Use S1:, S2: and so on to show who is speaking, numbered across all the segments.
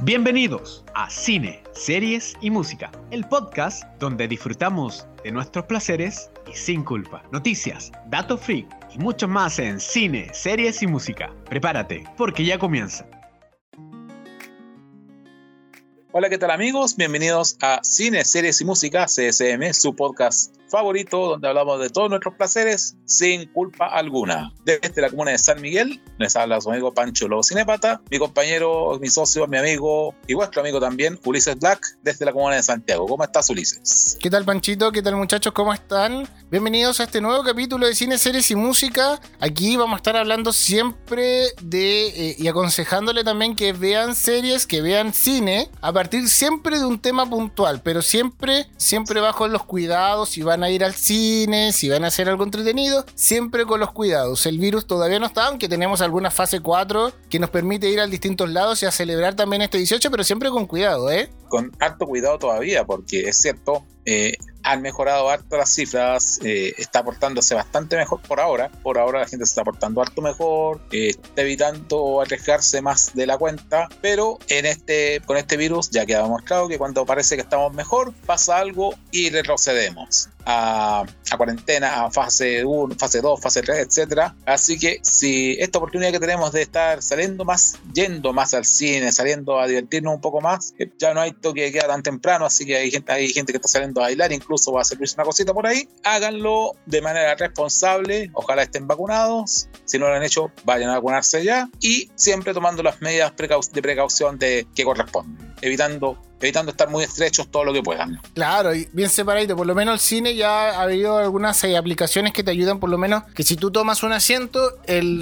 S1: Bienvenidos a Cine, Series y Música, el podcast donde disfrutamos de nuestros placeres y sin culpa. Noticias, datos freak y mucho más en Cine, Series y Música. Prepárate, porque ya comienza.
S2: Hola, ¿qué tal amigos? Bienvenidos a Cine, Series y Música, CSM, su podcast favorito donde hablamos de todos nuestros placeres sin culpa alguna. Desde la comuna de San Miguel les habla su amigo Pancho Lobo Cinepata, mi compañero, mi socio, mi amigo y vuestro amigo también, Ulises Black, desde la comuna de Santiago. ¿Cómo estás, Ulises?
S3: ¿Qué tal, Panchito? ¿Qué tal, muchachos? ¿Cómo están? Bienvenidos a este nuevo capítulo de Cine, Series y Música. Aquí vamos a estar hablando siempre de y aconsejándole también que vean series, que vean cine, a partir siempre de un tema puntual, pero siempre bajo los cuidados. Si van a ir al cine, si van a hacer algo entretenido, siempre con los cuidados. El virus todavía no está, aunque tenemos alguna fase 4 que nos permite ir a distintos lados y a celebrar también este 18, pero siempre con cuidado, ¿eh?
S2: Con harto cuidado todavía, porque es cierto, han mejorado harto las cifras, está portándose bastante mejor por ahora. Por ahora la gente se está portando harto mejor, está evitando arriesgarse más de la cuenta, pero con este virus ya queda demostrado que cuando parece que estamos mejor, pasa algo y retrocedemos a cuarentena, a fase 1, fase 2, fase 3, etc. Así que si esta oportunidad que tenemos de estar saliendo más, yendo más al cine, saliendo a divertirnos un poco más, ya no hay toque de queda tan temprano, así que hay gente que está saliendo a bailar, incluso va a servirse una cosita por ahí. Háganlo de manera responsable, ojalá estén vacunados. Si no lo han hecho, vayan a vacunarse ya, y siempre tomando las medidas de precaución que corresponden, evitando estar muy estrechos todo lo que puedan.
S3: Claro, y bien separadito. Por lo menos el cine ya ha habido algunas aplicaciones que te ayudan, por lo menos, que si tú tomas un asiento,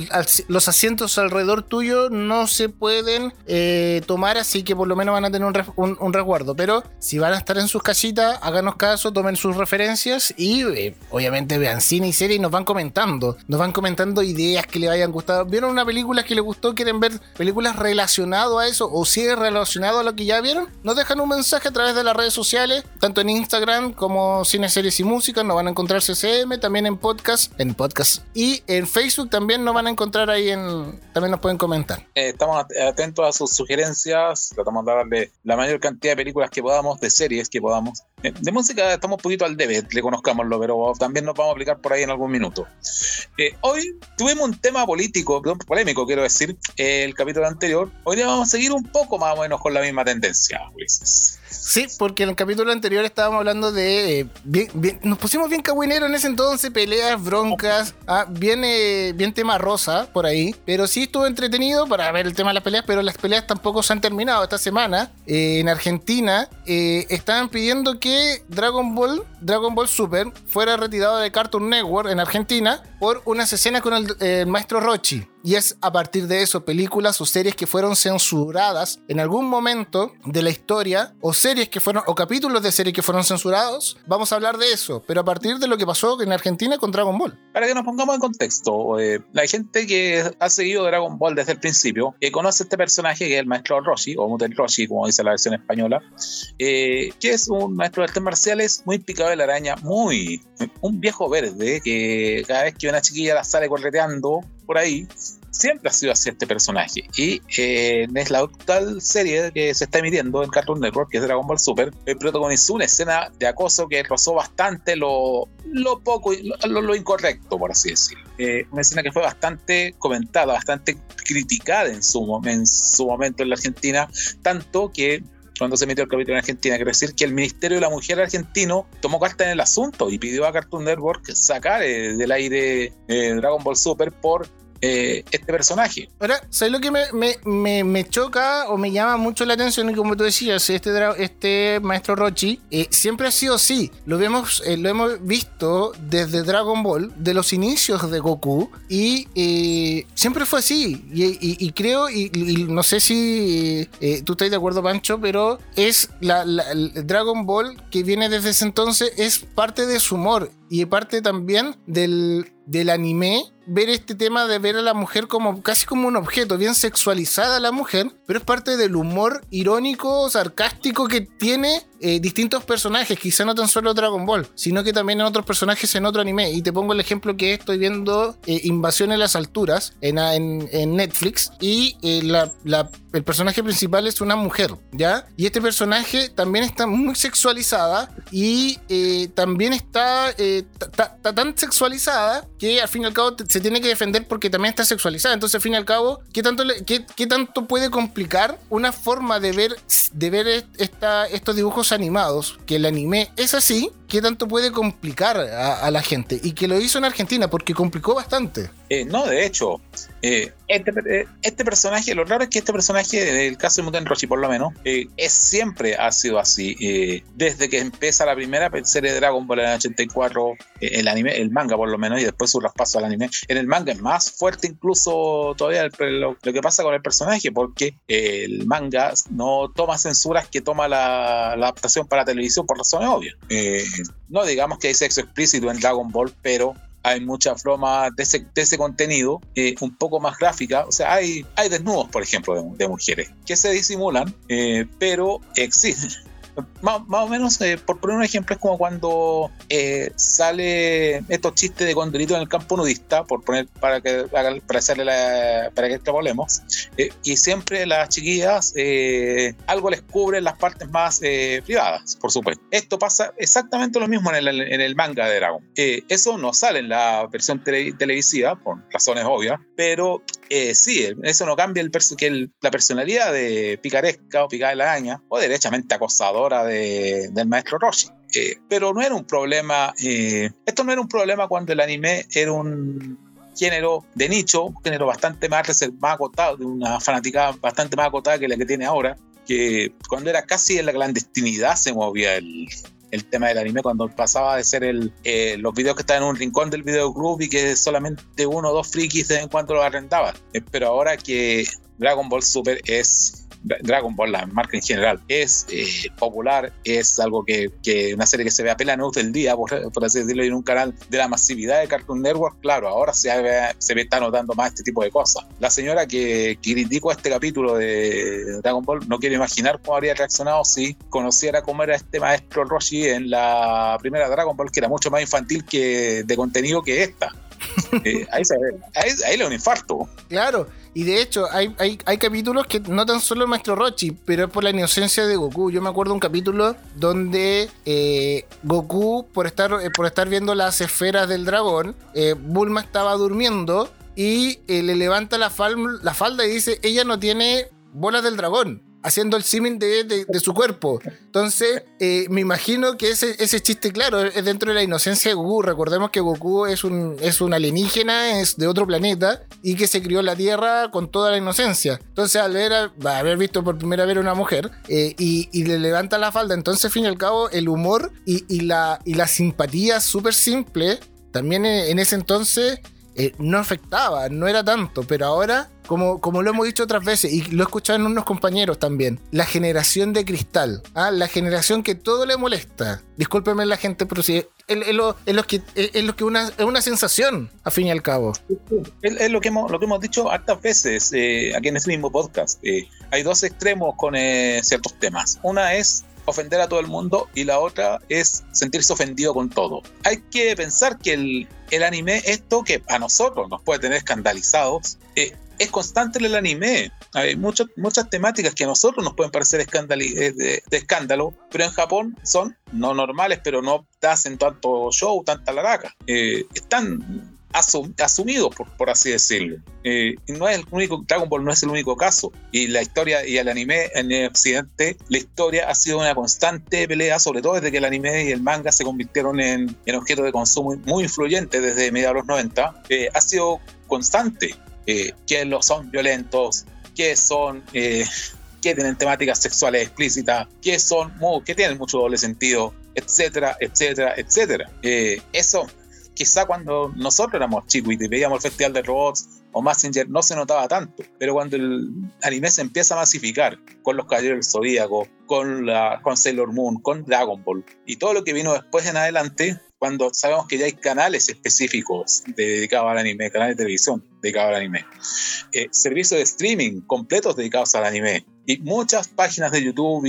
S3: los asientos alrededor tuyo no se pueden tomar, así que por lo menos van a tener un resguardo. Pero si van a estar en sus casitas, háganos caso, tomen sus referencias y obviamente vean cine y serie y nos van comentando ideas que les hayan gustado. ¿Vieron una película que les gustó? ¿Quieren ver películas relacionadas a eso? ¿O sigue relacionado a lo que ya vieron? Nos dejan un mensaje a través de las redes sociales, tanto en Instagram como Cine, Series y Música. Nos van a encontrar CCM, también en podcast, y en Facebook también nos van a encontrar ahí, también nos pueden comentar.
S2: Estamos atentos a sus sugerencias, tratamos de darle la mayor cantidad de películas que podamos, de series que podamos. De música estamos un poquito al debe, reconozcámoslo, pero también nos vamos a aplicar por ahí en algún minuto. Hoy tuvimos un tema polémico, quiero decir, el capítulo anterior. Hoy día vamos a seguir un poco más o menos con la misma tendencia, Ulises.
S3: Sí, porque en el capítulo anterior estábamos hablando de... nos pusimos bien cagüineros en ese entonces, peleas, broncas, bien tema rosa por ahí, pero sí estuvo entretenido para ver el tema de las peleas, pero las peleas tampoco se han terminado. Esta semana, en Argentina, estaban pidiendo que Dragon Ball Super fuera retirado de Cartoon Network en Argentina por unas escenas con el maestro Rochi. Y es a partir de eso, películas o series que fueron censuradas en algún momento de la historia, o capítulos de series que fueron censurados. Vamos a hablar de eso, pero a partir de lo que pasó en Argentina con Dragon Ball.
S2: Para que nos pongamos en contexto, la gente que ha seguido Dragon Ball desde el principio, que conoce este personaje que es el maestro Roshi, o Muten Roshi, como dice la versión española, que es un maestro de artes marciales muy picado de la araña, un viejo verde, que cada vez que una chiquilla la sale correteando por ahí, siempre ha sido así este personaje. Y en la actual serie que se está emitiendo en Cartoon Network, que es Dragon Ball Super, protagonizó una escena de acoso que rozó bastante lo incorrecto, por así decirlo. Una escena que fue bastante comentada, bastante criticada en su momento en la Argentina, tanto que cuando se emitió el capítulo en Argentina, quiero decir que el Ministerio de la Mujer argentino tomó carta en el asunto y pidió a Cartoon Network sacar del aire Dragon Ball Super por este personaje.
S3: Ahora, ¿sabes lo que me choca o me llama mucho la atención? Y como tú decías, este maestro Rochi siempre ha sido así. Lo hemos visto desde Dragon Ball, de los inicios de Goku, y siempre fue así. Y creo, y no sé si tú estás de acuerdo, Pancho, pero es el Dragon Ball que viene desde ese entonces, es parte de su humor y parte también del anime. Ver este tema de ver a la mujer como casi como un objeto, bien sexualizada la mujer, pero es parte del humor irónico, sarcástico que tiene distintos personajes, quizá no tan solo Dragon Ball, sino que también en otros personajes en otro anime. Y te pongo el ejemplo que estoy viendo Invasión en las Alturas en Netflix, y el personaje principal es una mujer, ¿ya? Y este personaje también está muy sexualizada, y también está tan sexualizada que al fin y al cabo se tiene que defender porque también está sexualizada. Entonces al fin y al cabo, ¿qué tanto puede complicar una forma de ver estos dibujos animados? Que el anime es así, ¿qué tanto puede complicar a la gente? Y que lo hizo en Argentina porque complicó bastante.
S2: No, de hecho, este personaje, lo raro es que este personaje, en el caso de Muten Roshi por lo menos, siempre ha sido así. Desde que empieza la primera serie de Dragon Ball en el 84, el anime, el manga por lo menos, y después su traspaso al anime. En el manga es más fuerte incluso todavía lo que pasa con el personaje, porque el manga no toma censuras que toma la adaptación para televisión por razones obvias. No digamos que hay sexo explícito en Dragon Ball, pero hay mucha broma de ese contenido, un poco más gráfica. O sea, hay desnudos, por ejemplo, de mujeres que se disimulan, pero existen. Más o menos, por poner un ejemplo, es como cuando sale estos chistes de Condorito en el campo nudista, para que extrapolemos, y siempre las chiquillas algo les cubre las partes más privadas, por supuesto. Esto pasa exactamente lo mismo en el manga de Dragon. Eso no sale en la versión televisiva, por razones obvias, pero sí, eso no cambia la personalidad de picaresca o picada de la araña, o derechamente acosadora del maestro Roshi. Pero no era un problema, esto no era un problema cuando el anime era un género de nicho, un género bastante más acotado, de una fanaticada bastante más acotada que la que tiene ahora, que cuando era casi en la clandestinidad se movía el tema del anime, cuando pasaba de ser los videos que estaban en un rincón del videoclub y que solamente uno o dos frikis de vez en cuando los arrendaban. Pero ahora que Dragon Ball Super Dragon Ball, la marca en general, es popular, es algo que una serie que se ve a plena luz del día, por así decirlo, en un canal de la masividad de Cartoon Network, claro, ahora se está notando más este tipo de cosas. La señora que criticó este capítulo de Dragon Ball, no quiero imaginar cómo habría reaccionado si conociera cómo era este maestro Roshi en la primera Dragon Ball, que era mucho más infantil de contenido que esta. Ahí le da un infarto.
S3: Claro, y de hecho hay capítulos que no tan solo el maestro Roshi, pero es por la inocencia de Goku. Yo me acuerdo de un capítulo donde Goku, por estar viendo las esferas del dragón, Bulma estaba durmiendo y le levanta la falda y dice: ella no tiene bolas del dragón, haciendo el símil de su cuerpo. Entonces, me imagino que ese chiste, claro, es dentro de la inocencia de Goku. Recordemos que Goku es un alienígena, es de otro planeta, y que se crió en la Tierra con toda la inocencia. Entonces, al haber visto por primera vez a una mujer, y le levanta la falda, entonces, al fin y al cabo, el humor y la simpatía súper simple, también en ese entonces, no afectaba, no era tanto, pero ahora, como lo hemos dicho otras veces, y lo he escuchado en unos compañeros también, la generación de cristal, la generación que todo le molesta. Discúlpeme la gente, pero sí, es lo que es una sensación, a fin y al cabo.
S2: Es lo que hemos dicho hartas veces aquí en este mismo podcast. Hay dos extremos con ciertos temas. Una es ofender a todo el mundo y la otra es sentirse ofendido con todo. Hay que pensar que el anime, esto que a nosotros nos puede tener escandalizados, es constante en el anime. Hay muchas temáticas que a nosotros nos pueden parecer de escándalo, pero en Japón son no normales, pero no hacen tanto show, tanta laraca. Están asumidos, por así decirlo. No es el único, Dragon Ball no es el único caso, y la historia y el anime en el occidente, la historia ha sido una constante pelea, sobre todo desde que el anime y el manga se convirtieron en objetos de consumo muy influyentes desde mediados de los 90. Ha sido constante, que son violentos, que tienen temáticas sexuales explícitas, que tienen mucho doble sentido, etcétera, etcétera, etcétera. Eso quizá cuando nosotros éramos chicos y veíamos el Festival de Robots o Mazinger no se notaba tanto, pero cuando el anime se empieza a masificar con los Caballeros del Zodíaco, con Sailor Moon, con Dragon Ball y todo lo que vino después en adelante, cuando sabemos que ya hay canales específicos dedicados al anime, canales de televisión dedicados al anime, servicios de streaming completos dedicados al anime, y muchas páginas de YouTube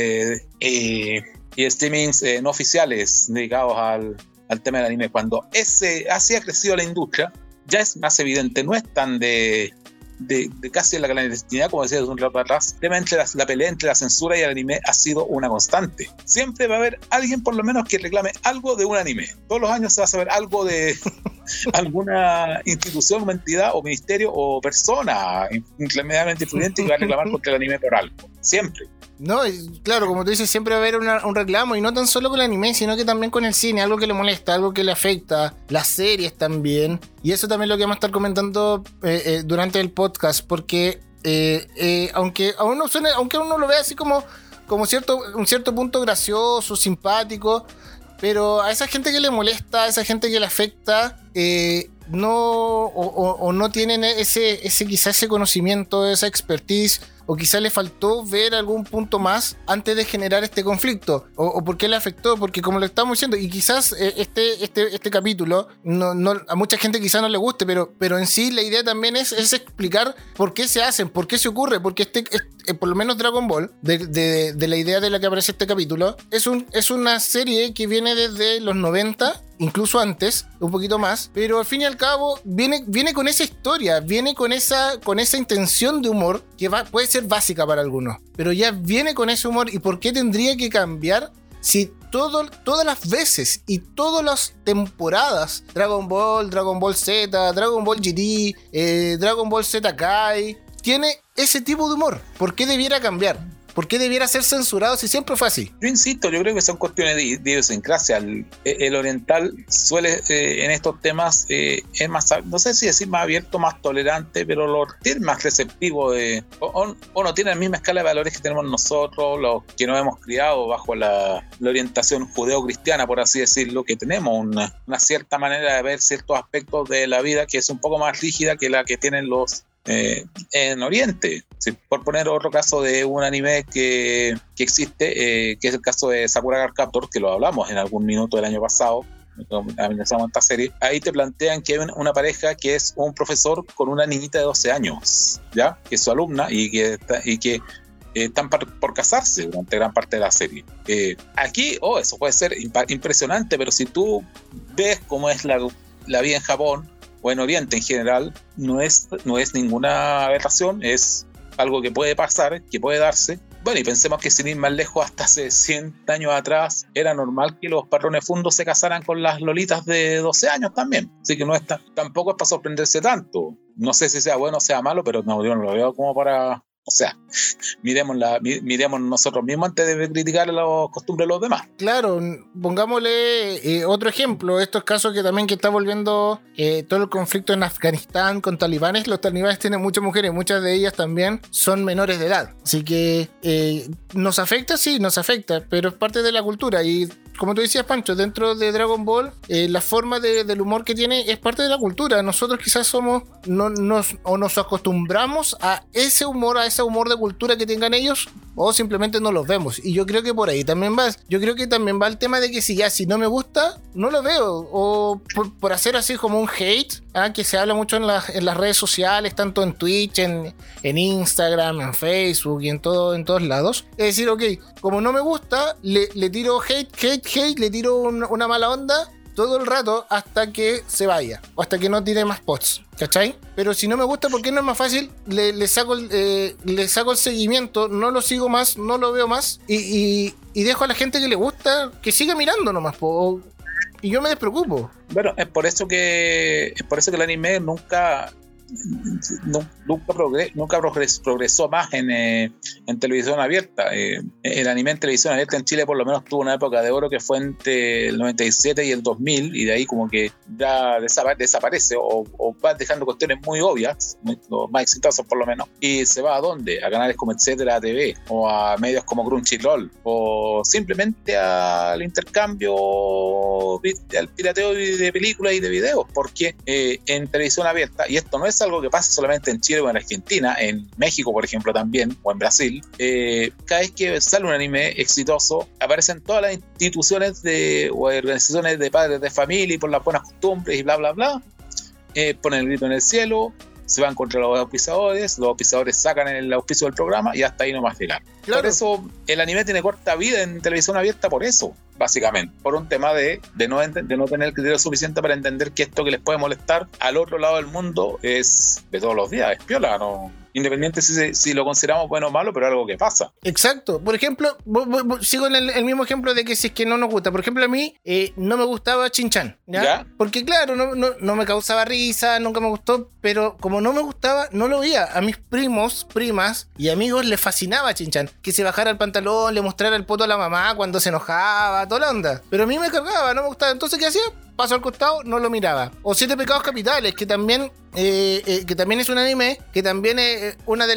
S2: y streamings no oficiales dedicados al tema del anime. Cuando así ha crecido la industria, ya es más evidente, no es tan de casi la clandestinidad, como decía hace un rato atrás. La pelea entre la censura y el anime ha sido una constante. Siempre va a haber alguien, por lo menos, que reclame algo de un anime. Todos los años se va a saber algo de alguna institución o entidad o ministerio o persona medianamente influyente que va a reclamar contra el anime por algo. Siempre.
S3: No, claro, como tú dices, siempre va a haber un reclamo, y no tan solo con el anime, sino que también con el cine, algo que le molesta, algo que le afecta, las series también, y eso también es lo que vamos a estar comentando durante el podcast, porque aunque a uno lo vea así como un cierto punto gracioso, simpático, pero a esa gente que le molesta, a esa gente que le afecta, no tienen quizás ese conocimiento, esa expertise, o quizás le faltó ver algún punto más antes de generar este conflicto, o por qué le afectó, porque como lo estamos diciendo, y quizás este capítulo a mucha gente quizás no le guste, pero en sí la idea también es explicar por qué se hacen, por qué se ocurre, porque por lo menos Dragon Ball, de la idea de la que aparece este capítulo, es una serie que viene desde los 90, incluso antes, un poquito más, pero al fin y al cabo viene con esa historia, viene con esa intención de humor que puede ser básica para algunos, pero ya viene con ese humor. ¿Y por qué tendría que cambiar si todas las veces y todas las temporadas, Dragon Ball Z, Dragon Ball GT, Dragon Ball Z Kai, tiene ese tipo de humor? ¿Por qué debiera cambiar? ¿Por qué debiera ser censurado si siempre fue así?
S2: Yo insisto, yo creo que son cuestiones de idiosincrasia. El oriental suele, en estos temas, es más, no sé si decir más abierto, más tolerante, pero lo tiene más receptivo, o no tiene la misma escala de valores que tenemos nosotros, los que nos hemos criado bajo la orientación judeo-cristiana, por así decirlo, que tenemos una cierta manera de ver ciertos aspectos de la vida que es un poco más rígida que la que tienen los en Oriente. Por poner otro caso de un anime que existe, que es el caso de Sakura Card Captor, que lo hablamos en algún minuto del año pasado, analizamos esta serie. Ahí te plantean que hay una pareja que es un profesor con una niñita de 12 años, ¿ya? Que es su alumna y que están por casarse durante gran parte de la serie. Aquí, eso puede ser impresionante, pero si tú ves cómo es la vida en Japón o en Oriente en general, no es ninguna aberración, es algo que puede pasar, que puede darse. Bueno, y pensemos que sin ir más lejos, hasta hace 100 años atrás era normal que los patrones fundos se casaran con las lolitas de 12 años también. Así que tampoco es para sorprenderse tanto. No sé si sea bueno o sea malo, pero no, yo no lo veo como para... O sea, miremos nosotros mismos antes de criticar las costumbres de los demás.
S3: Claro, pongámosle otro ejemplo. Estos casos que está volviendo todo el conflicto en Afganistán con talibanes. Los talibanes tienen muchas mujeres, muchas de ellas también son menores de edad. Así que nos afecta, sí, nos afecta, pero es parte de la cultura. Y como tú decías, Pancho, dentro de Dragon Ball, la forma del humor que tiene es parte de la cultura. Nosotros quizás nos acostumbramos a ese humor de cultura que tengan ellos, o simplemente no los vemos. Y yo creo que por ahí también va. Yo creo que también va el tema de que si no me gusta, no lo veo. O por hacer así como un hate, que se habla mucho en las redes sociales, tanto en Twitch, en Instagram, en Facebook y en todos lados. Es decir, ok, como no me gusta, le tiro hate, le tiro una mala onda todo el rato hasta que se vaya, o hasta que no tire más posts, ¿cachai? Pero si no me gusta, ¿por qué no es más fácil? Le saco el seguimiento, no lo sigo más, no lo veo más, y dejo a la gente que le gusta que siga mirando nomás, y yo me despreocupo.
S2: Bueno, es por eso que el anime nunca progresó más en televisión abierta. El anime en televisión abierta en Chile por lo menos tuvo una época de oro que fue entre el 97 y el 2000, y de ahí como que ya desaparece o va dejando cuestiones muy obvias, los más exitosos por lo menos, y se va ¿a dónde? A canales como Etcétera TV, o a medios como Crunchyroll, o simplemente al intercambio, al pirateo de películas y de videos, porque en televisión abierta, y esto no es algo que pasa solamente en Chile o en Argentina, en México por ejemplo también, o en Brasil, cada vez que sale un anime exitoso aparecen todas las instituciones o organizaciones de padres de familia y por las buenas costumbres y bla bla bla, ponen el grito en el cielo, se van contra los auspiciadores sacan el auspicio del programa y hasta ahí nomás llegar. Claro. Por eso el anime tiene corta vida en televisión abierta, por eso, básicamente, por un tema de no tener el criterio suficiente para entender que esto que les puede molestar al otro lado del mundo es de todos los días, es piola, ¿no? Independiente si lo consideramos bueno o malo, pero algo que pasa.
S3: Exacto. Por ejemplo, sigo en el mismo ejemplo de que si es que no nos gusta. Por ejemplo, a mí no me gustaba Shin-Chan, ¿ya? Porque claro, no me causaba risa, nunca me gustó, pero como no me gustaba, no lo veía. A mis primos, primas y amigos les fascinaba Shin-Chan. Que se bajara el pantalón, le mostrara el poto a la mamá cuando se enojaba, toda la onda. Pero a mí me cargaba, no me gustaba. Entonces, ¿qué hacía? Paso al costado, no lo miraba. O Siete Pecados Capitales, que también es un anime, que también uno de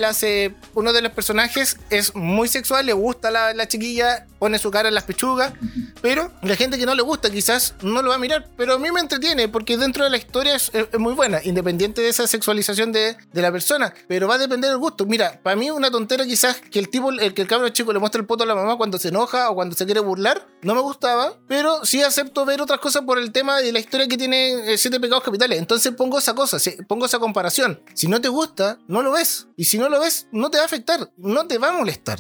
S3: los personajes es muy sexual, le gusta la chiquilla, pone su cara en las pechugas, pero la gente que no le gusta quizás no lo va a mirar, pero a mí me entretiene porque dentro de la historia es muy buena, independiente de esa sexualización de la persona, pero va a depender del gusto. Mira, para mí una tontera quizás que el cabrón chico le muestra el poto a la mamá cuando se enoja o cuando se quiere burlar, no me gustaba, pero sí acepto ver otras cosas por el tema de la historia que tiene Siete Pecados Capitales. Entonces pongo esa cosa, pongo esa comparación. Si no te gusta, no lo ves. Y si no lo ves, no te va a afectar, no te va a molestar.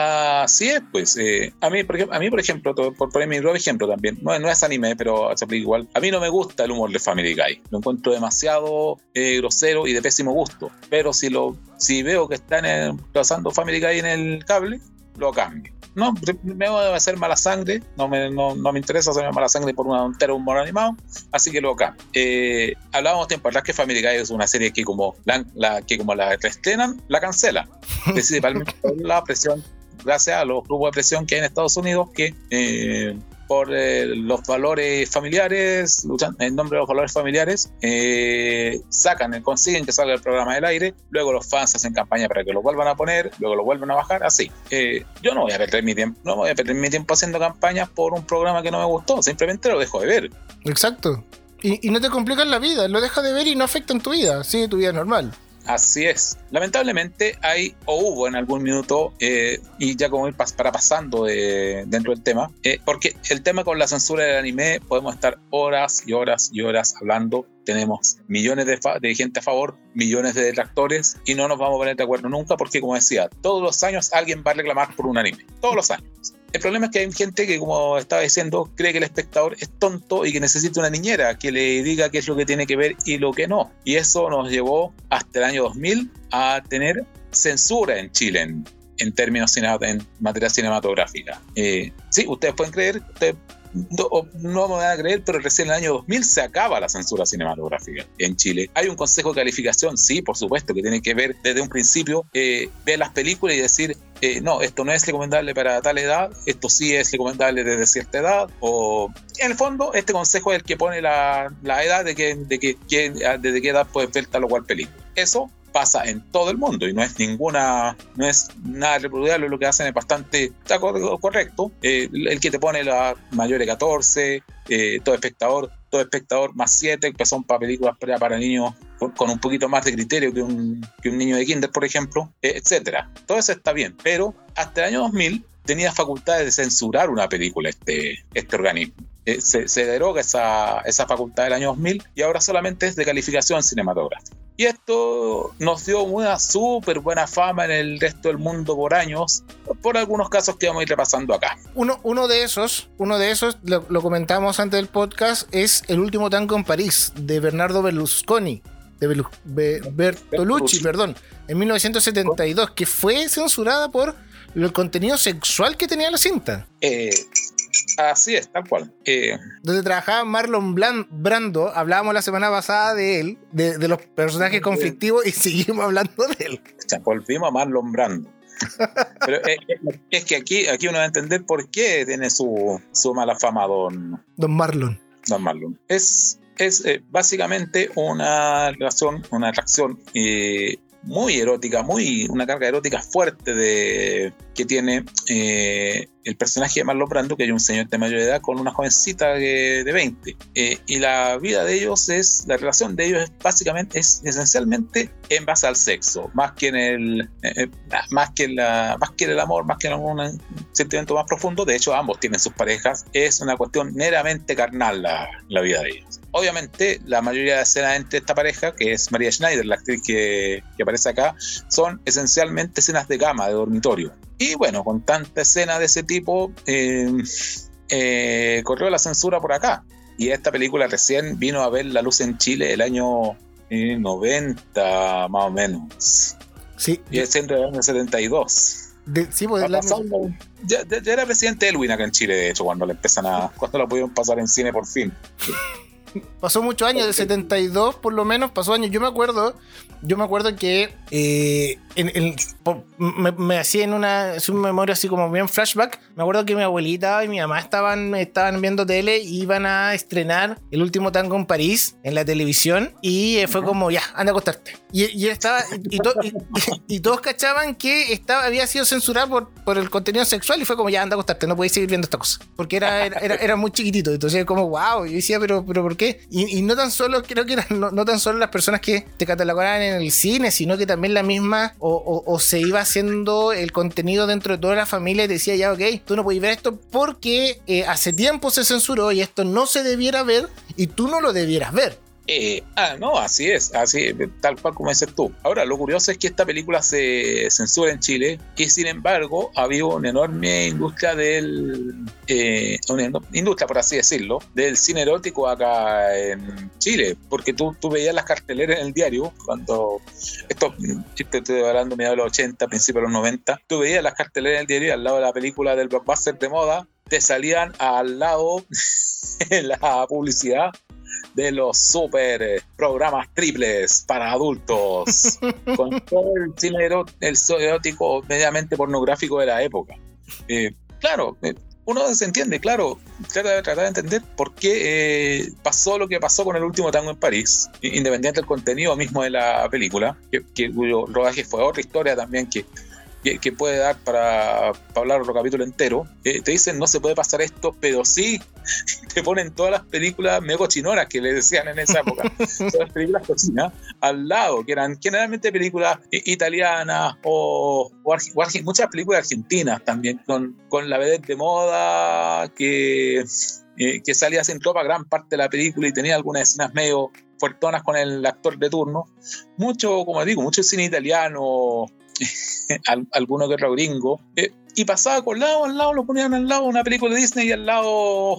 S2: Así es, pues. A mí, por ejemplo, por poner mi propio ejemplo también, no es anime, pero se aplica igual. A mí no me gusta el humor de Family Guy. Lo encuentro demasiado grosero y de pésimo gusto. Pero si veo que están pasando Family Guy en el cable, lo cambio. No, me voy a hacer mala sangre, no me interesa hacerme mala sangre por una tontera de humor animado, así que lo cambio. Hablábamos tiempo atrás que Family Guy es una serie que como la reestrenan, la cancelan, principalmente por la presión, gracias a los grupos de presión que hay en Estados Unidos que por los valores familiares, luchan en nombre de los valores familiares, consiguen que salga el programa del aire, luego los fans hacen campaña para que lo vuelvan a poner, luego lo vuelven a bajar, así. Yo no voy a perder mi tiempo haciendo campañas por un programa que no me gustó, simplemente lo dejo de ver.
S3: Exacto. Y no te complicas la vida, lo dejas de ver y no afecta en tu vida, sigue tu vida normal.
S2: Así es. Lamentablemente hubo en algún minuto, y ya como ir pasando dentro del tema, porque el tema con la censura del anime podemos estar horas y horas y horas hablando. Tenemos millones de gente a favor, millones de detractores y no nos vamos a poner de acuerdo nunca porque, como decía, todos los años alguien va a reclamar por un anime. Todos los años. El problema es que hay gente que, como estaba diciendo, cree que el espectador es tonto y que necesita una niñera que le diga qué es lo que tiene que ver y lo que no. Y eso nos llevó hasta el año 2000 a tener censura en Chile en términos en materia cinematográfica. Sí, ustedes pueden creer, no me van a creer, pero recién en el año 2000 se acaba la censura cinematográfica en Chile. Hay un consejo de calificación, sí, por supuesto, que tiene que ver desde un principio, ver las películas y decir, no, esto no es recomendable para tal edad, esto sí es recomendable desde cierta edad, o en el fondo este consejo es el que pone la edad desde qué edad puedes ver tal o cual película. Eso pasa en todo el mundo y no es nada reproducible, lo que hacen es bastante correcto. El que te pone la mayor de 14, todo espectador más 7, que son para películas para niños con un poquito más de criterio que un niño de kinder, por ejemplo, etcétera. Todo eso está bien, pero hasta el año 2000 tenía facultades de censurar una película este organismo. Se deroga esa facultad del año 2000 y ahora solamente es de calificación cinematográfica. Y esto nos dio una súper buena fama en el resto del mundo por años, por algunos casos que vamos a ir repasando acá.
S3: Uno de esos, lo comentamos antes del podcast, es El último tango en París, de Bernardo Berlusconi, Bertolucci, en 1972, que fue censurada por el contenido sexual que tenía la cinta.
S2: Así es, tal cual.
S3: Donde trabajaba Marlon Brando, hablábamos la semana pasada de él, de los personajes conflictivos, y seguimos hablando de él.
S2: Volvimos a Marlon Brando. Pero es que aquí uno va a entender por qué tiene su mala fama Don
S3: Marlon.
S2: Don Marlon. Es básicamente una atracción muy erótica, una carga erótica fuerte que tiene el personaje de Marlon Brando, que es un señor de mayor edad con una jovencita de 20. Y la relación de ellos es esencialmente en base al sexo, más que en el amor, más que en algún sentimiento más profundo. De hecho, ambos tienen sus parejas. Es una cuestión meramente carnal la vida de ellos. obviamente la mayoría de escenas entre esta pareja, que es Maria Schneider, la actriz que aparece acá, son esencialmente escenas de cama, de dormitorio. Y bueno, con tanta escena de ese tipo, corrió la censura por acá. Y esta película recién vino a ver la luz en Chile el año 90, más o menos.
S3: Sí.
S2: Y es en el año 72.
S3: Sí, pues
S2: ya era presidente Elwin acá en Chile, de hecho, cuando la pudieron pasar en cine por fin.
S3: Pasó muchos años, del 72 por lo menos, pasó años. Yo me acuerdo que me hacía en una memoria así como bien flashback. Me acuerdo que mi abuelita y mi mamá estaban viendo tele y iban a estrenar El último tango en París en la televisión y fue como, ya, anda a acostarte. Y estaba y todos cachaban que había sido censurado por el contenido sexual y fue como, ya, anda a acostarte, no podéis seguir viendo esta cosa. Porque era muy chiquitito, entonces como, wow, yo decía, pero ¿por qué? Y no tan solo, creo que eran no tan solo las personas que te catalogaban en el cine, sino que también la misma, o se iba haciendo el contenido dentro de toda la familia y te decía, ya, ok, tú no puedes ver esto porque hace tiempo se censuró y esto no se debiera ver y tú no lo debieras ver.
S2: No, así tal cual como dices tú. Ahora, lo curioso es que esta película se censura en Chile y sin embargo había una enorme industria una industria, por así decirlo, del cine erótico acá en Chile, porque tú veías las carteleras en el diario, cuando estoy hablando mediados de los 80, principios de los 90, tú veías las carteleras en el diario y al lado de la película del blockbuster de moda, te salían al lado la publicidad de los super programas triples para adultos con todo el cine erótico medianamente pornográfico de la época. Claro, uno se entiende, claro, trata de entender por qué pasó lo que pasó con El último tango en París, independiente del contenido mismo de la película, cuyo rodaje fue otra historia también que puede dar para hablar otro capítulo entero. Te dicen no se puede pasar esto, pero sí te ponen todas las películas medio cochinoras que le decían en esa época, todas las películas cochinas al lado, que eran generalmente películas italianas o muchas películas argentinas también, con la vedette de moda que salía sin ropa gran parte de la película y tenía algunas escenas medio fuertonas con el actor de turno. Mucho cine italiano, alguno que otro gringo, y pasaba al lado lo ponían al lado una película de Disney y al lado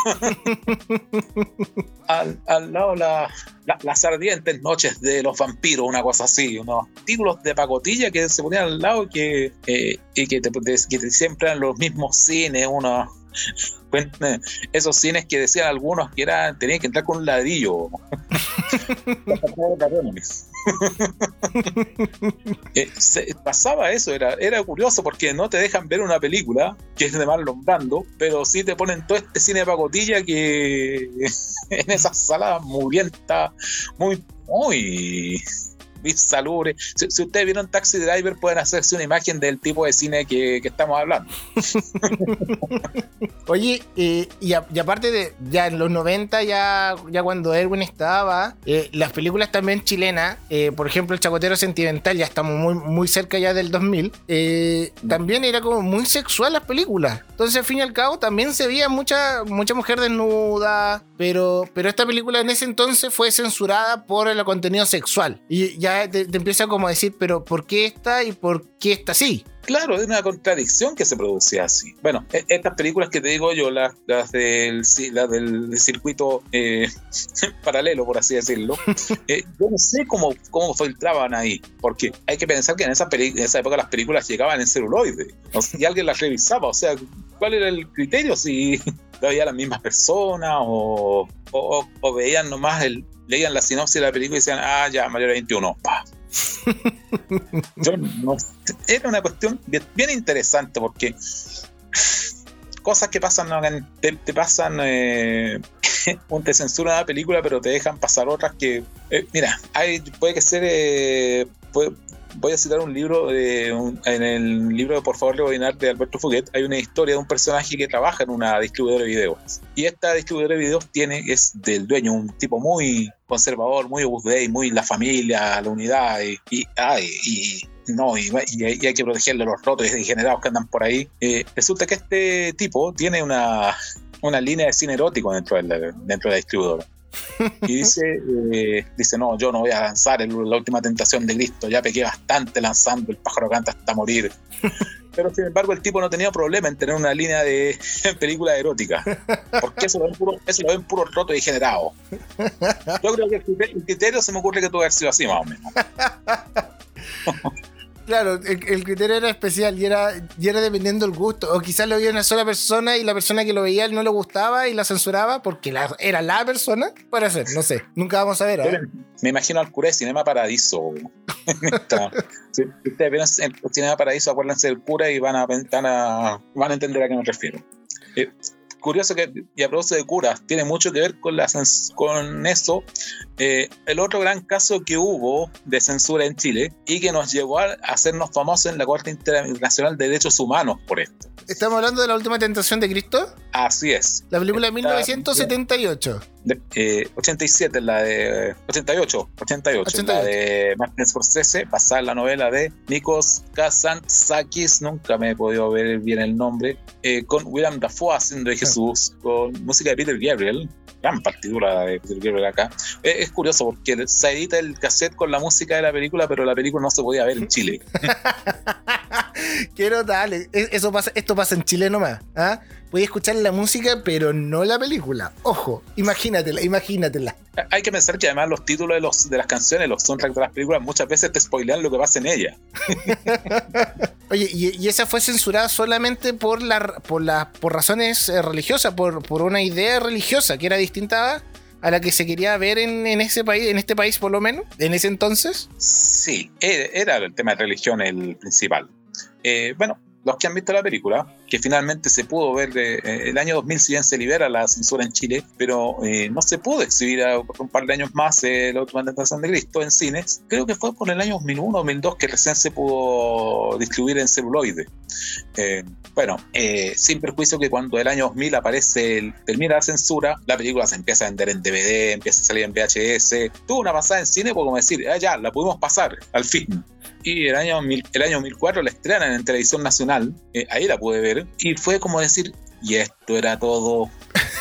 S2: al lado las ardientes noches de los vampiros, una cosa así, unos títulos de pacotilla que se ponían al lado y que siempre eran los mismos cines, esos cines que decían algunos que tenían que entrar con un ladrillo. Pasaba eso, era curioso porque no te dejan ver una película que es de Marlon Brando, pero sí te ponen todo este cine de pacotilla que en esas salas mugrientas, muy salubre. Si ustedes vieron Taxi Driver, pueden hacerse una imagen del tipo de cine que estamos hablando.
S3: Oye, y aparte de ya en los 90, ya cuando Erwin estaba, las películas también chilenas, por ejemplo El Chacotero Sentimental, ya estamos muy, muy cerca ya del 2000, también era como muy sexual las películas. Entonces al fin y al cabo también se veía mucha mujer desnuda, pero esta película en ese entonces fue censurada por el contenido sexual y ya te empieza como a decir, pero ¿por qué esta y por qué esta sí?
S2: Claro, es una contradicción que se produce así. Bueno, estas películas que te digo yo, las del circuito paralelo, por así decirlo, yo no sé cómo filtraban ahí, porque hay que pensar que en esa época las películas llegaban en celuloide, y alguien las revisaba, o sea, ¿cuál era el criterio? Si veían las mismas personas o veían nomás leían la sinopsis de la película y decían, ya, mayor de 21, pa. Yo no, era una cuestión bien interesante porque cosas que pasan, te pasan, te censuran la película, pero te dejan pasar otras que, mira, puede que ser, voy a citar un libro, en el libro de Por favor rebobinar de Alberto Fuguet, hay una historia de un personaje que trabaja en una distribuidora de videos. Y esta distribuidora de videos es del dueño, un tipo muy conservador, muy Opus Dei, muy la familia, la unidad, y hay que protegerle los rotos degenerados que andan por ahí. Resulta que este tipo tiene una línea de cine erótico dentro de la distribuidora. y dice, no, yo no voy a lanzar la última tentación de Cristo, ya pequé bastante lanzando El pájaro canta hasta morir. Pero sin embargo el tipo no tenía problema en tener una línea de película erótica, porque eso lo ven puro roto y degenerado. Yo creo que el criterio se me ocurre que tuvo que haber sido así más o menos.
S3: Claro, el criterio era especial y era dependiendo del gusto. O quizás lo veía una sola persona y la persona que lo veía él no le gustaba y la censuraba porque era la persona. Puede ser, no sé. Nunca vamos a ver.
S2: Me imagino al cura de Cinema Paradiso. Si ustedes ven el Cinema Paradiso, acuérdense del cura y van a entender a qué me refiero. Curioso que, y a propósito de curas, tiene mucho que ver con eso. El otro gran caso que hubo de censura en Chile y que nos llevó a hacernos famosos en la Corte Internacional de Derechos Humanos por esto.
S3: ¿Estamos hablando de La última tentación de Cristo?
S2: Así es.
S3: La película de 1978.
S2: 87, la de 88, la de Martin Scorsese, basada en la novela de Nikos Kazantzakis, nunca me he podido ver bien el nombre, con Willem Dafoe haciendo de Jesús, con música de Peter Gabriel, gran partitura de Peter Gabriel acá. Es curioso porque se edita el cassette con la música de la película, pero la película no se podía ver en Chile.
S3: Qué notable. Esto pasa en Chile nomás. ¿Ah? Podías escuchar la música, pero no la película. Ojo, imagínatela.
S2: Hay que pensar que además los títulos de las canciones, los soundtracks de las películas, muchas veces te spoilean lo que pasa en ella.
S3: Oye, y esa fue censurada solamente por razones religiosas, por una idea religiosa que era distinta a la que se quería ver en ese país, en este país por lo menos, en ese entonces.
S2: Sí, era el tema de religión el principal. Bueno, los que han visto la película, que finalmente se pudo ver el año 2000, si bien se libera la censura en Chile, pero no se pudo exhibir por un par de años más La última tentación de Cristo en cines. Creo que fue por el año 2001 o 2002 que recién se pudo distribuir en celuloide. Sin perjuicio que cuando el año 2000 termina la censura, la película se empieza a vender en DVD, empieza a salir en VHS. Tuvo una pasada en cine, por como decir, ya, la pudimos pasar, al fin. Y el año 2004 la estrenan en Televisión Nacional, ahí la pude ver, y fue como decir, y esto era todo.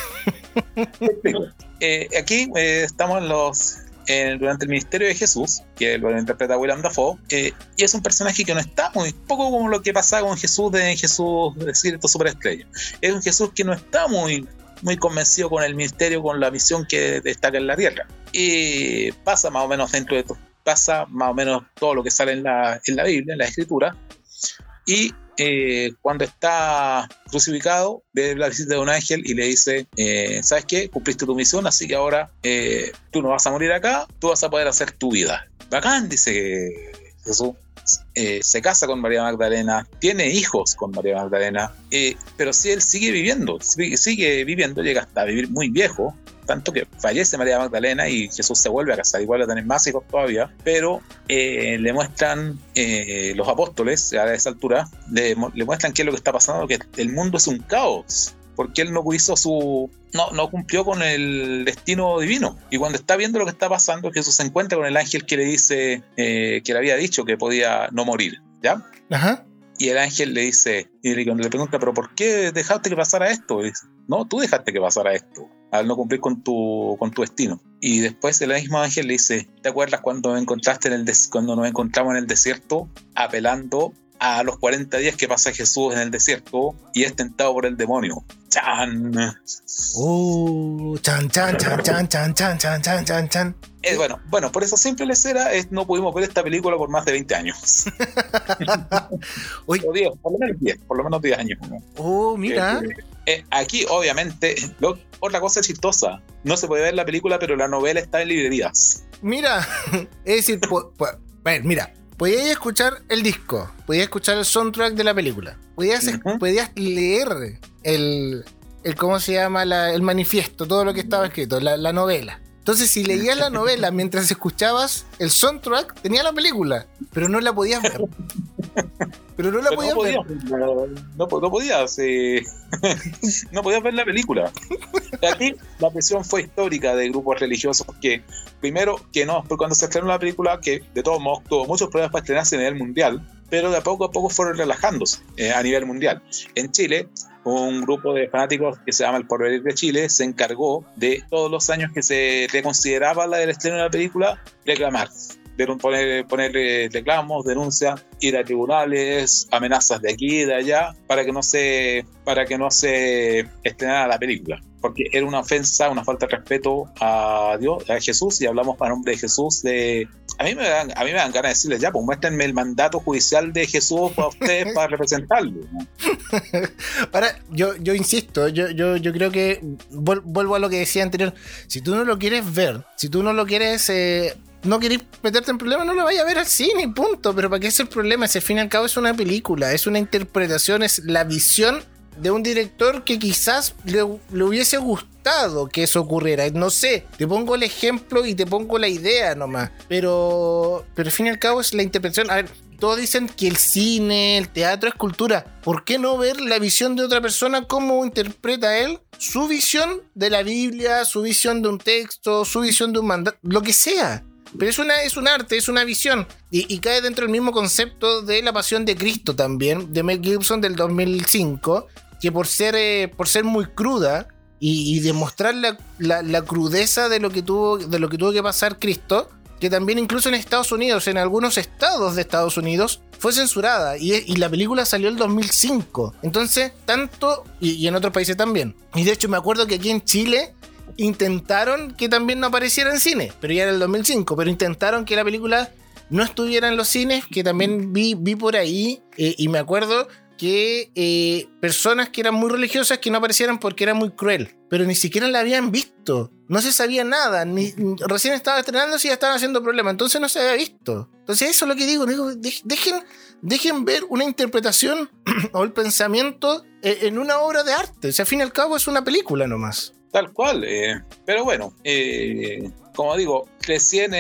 S2: Aquí estamos durante el ministerio de Jesús, que lo interpreta Willem Dafoe, y es un personaje que no está muy poco como lo que pasaba con Jesús de Cierto Superestrella. Es un Jesús que no está muy convencido con el ministerio, con la misión que destaca en la tierra, y pasa más o menos todo lo que sale en la Biblia, en la Escritura, y cuando está crucificado ve la visita de un ángel y le dice, ¿sabes qué? Cumpliste tu misión, así que ahora tú no vas a morir acá, tú vas a poder hacer tu vida. Bacán, dice Jesús. Se casa con María Magdalena, tiene hijos con María Magdalena, pero si él sigue viviendo, llega hasta vivir muy viejo, tanto que fallece María Magdalena y Jesús se vuelve a casar, igual a tener más hijos todavía, pero le muestran los apóstoles a esa altura, le muestran qué es lo que está pasando, que el mundo es un caos, porque él no cumplió con el destino divino. Y cuando está viendo lo que está pasando, Jesús se encuentra con el ángel que le dice que le había dicho que podía no morir, ¿ya?
S3: Ajá.
S2: Y el ángel le dice, y cuando le pregunta, ¿pero por qué dejaste que pasara esto? Y dice, no, tú dejaste que pasara esto, al no cumplir con tu destino. Y después el mismo ángel le dice, ¿te acuerdas cuando nos encontramos en el desierto apelando a los 40 días que pasa Jesús en el desierto y es tentado por el demonio? ¡Chan!
S3: Chan, chan, chan, chan, chan, chan, chan, chan, chan, chan.
S2: Bueno, por esa simple lecera no pudimos ver esta película por más de 20 años. Por lo menos 10 años, ¿no?
S3: Mira.
S2: Aquí, obviamente, otra cosa chistosa, no se puede ver la película, pero la novela está en librerías.
S3: Mira, es decir, mira, podías escuchar el disco, podías escuchar el soundtrack de la película, podías leer el ¿cómo se llama? El manifiesto, todo lo que estaba escrito, la novela. Entonces, si leías la novela mientras escuchabas el soundtrack, tenía la película, pero no la podías ver.
S2: No podías ver la película. Aquí la presión fue histórica de grupos religiosos que, primero, que no, porque cuando se estrenó la película, que de todos modos tuvo muchos problemas para estrenarse a nivel mundial, pero de a poco fueron relajándose a nivel mundial. En Chile, un grupo de fanáticos que se llama El Porvenir de Chile se encargó de todos los años que se reconsideraba la del estreno de la película, reclamar, poner reclamos, denuncias, ir a tribunales, amenazas de aquí y de allá para que no se estrenara la película, porque era una ofensa, una falta de respeto a Dios, a Jesús, y hablamos a nombre de Jesús. A mí me dan ganas de decirles, ya, pues muéstrenme el mandato judicial de Jesús para ustedes para representarlo, ¿no?
S3: Ahora, yo insisto, yo creo que vuelvo a lo que decía anterior. Si tú no lo quieres ver, si tú no lo quieres, no querés meterte en problemas, no lo vayas a ver al cine, punto. Pero ¿para qué es el problema? Si al fin y al cabo es una película, es una interpretación, es la visión de un director que quizás le hubiese gustado que eso ocurriera. No sé, te pongo el ejemplo y te pongo la idea nomás. Pero al fin y al cabo es la interpretación. A ver, todos dicen que el cine, el teatro es cultura. ¿Por qué no ver la visión de otra persona? ¿Cómo interpreta él su visión de la Biblia, su visión de un texto, su visión de un mandato, lo que sea? Pero es un arte, es una visión. Y cae dentro del mismo concepto de La Pasión de Cristo también, de Mel Gibson del 2005, que por ser muy cruda y demostrar la crudeza de lo que tuvo que pasar Cristo, que también incluso en Estados Unidos, en algunos estados de Estados Unidos, fue censurada. Y la película salió el 2005. Entonces, y en otros países también. Y de hecho me acuerdo que aquí en Chile intentaron que también no apareciera en cine, pero ya era el 2005, pero intentaron que la película no estuviera en los cines, que también vi por ahí, y me acuerdo que personas que eran muy religiosas que no aparecieran porque era muy cruel, pero ni siquiera la habían visto, no se sabía nada, recién estaba estrenándose y ya estaban haciendo problemas, entonces no se había visto. Entonces eso es lo que digo, dejen ver una interpretación o el pensamiento en una obra de arte. O sea, al fin y al cabo es una película nomás.
S2: Tal cual, pero bueno, como digo, recién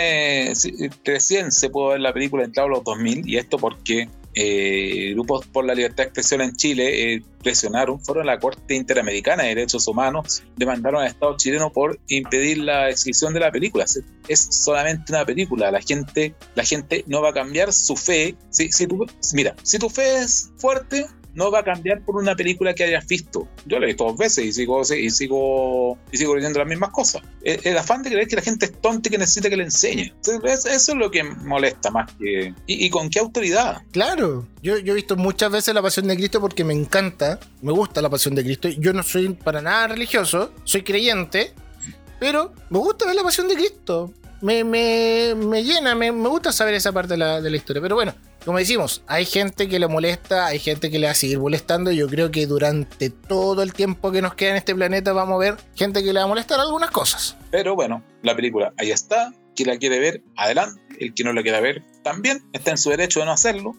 S2: se pudo ver la película entrado los 2000, y esto porque grupos por la libertad de expresión en Chile fueron a la Corte Interamericana de Derechos Humanos, demandaron al Estado chileno por impedir la exhibición de la película. Es solamente una película, la gente no va a cambiar su fe. Si tu fe es fuerte, no va a cambiar por una película que hayas visto. Yo la he visto 2 veces y sigo leyendo las mismas cosas. El afán de creer que la gente es tonta y que necesita que le enseñe. Eso es lo que molesta más que... ¿Y con qué autoridad?
S3: Claro, yo he visto muchas veces La Pasión de Cristo porque me encanta, me gusta La Pasión de Cristo. Yo no soy para nada religioso, soy creyente, pero me gusta ver La Pasión de Cristo. Me llena, me gusta saber esa parte de la historia. Pero bueno, como decimos, hay gente que le molesta, hay gente que le va a seguir molestando. Yo creo que durante todo el tiempo que nos queda en este planeta vamos a ver gente que le va a molestar algunas cosas.
S2: Pero bueno, la película ahí está. Quien la quiere ver, adelante. El que no la quiera ver, también está en su derecho de no hacerlo.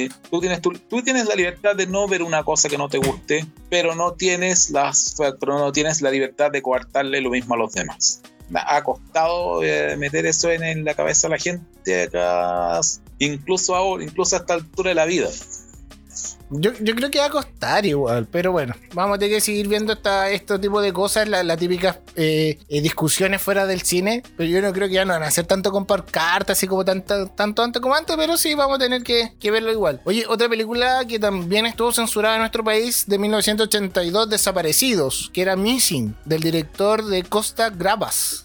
S2: Tú tienes la libertad de no ver una cosa que no te guste, pero no tienes la libertad de coartarle lo mismo a los demás. Ha costado meter eso en la cabeza de la gente acá, incluso a esta altura de la vida.
S3: Yo creo que va a costar igual, pero bueno, vamos a tener que seguir viendo este tipo de cosas, las típicas discusiones fuera del cine, pero yo no creo que ya no van a hacer tanto con cartas así como tanto como antes, pero sí vamos a tener que verlo igual. Oye, otra película que también estuvo censurada en nuestro país de 1982, Desaparecidos, que era Missing, del director de Costa Gabras.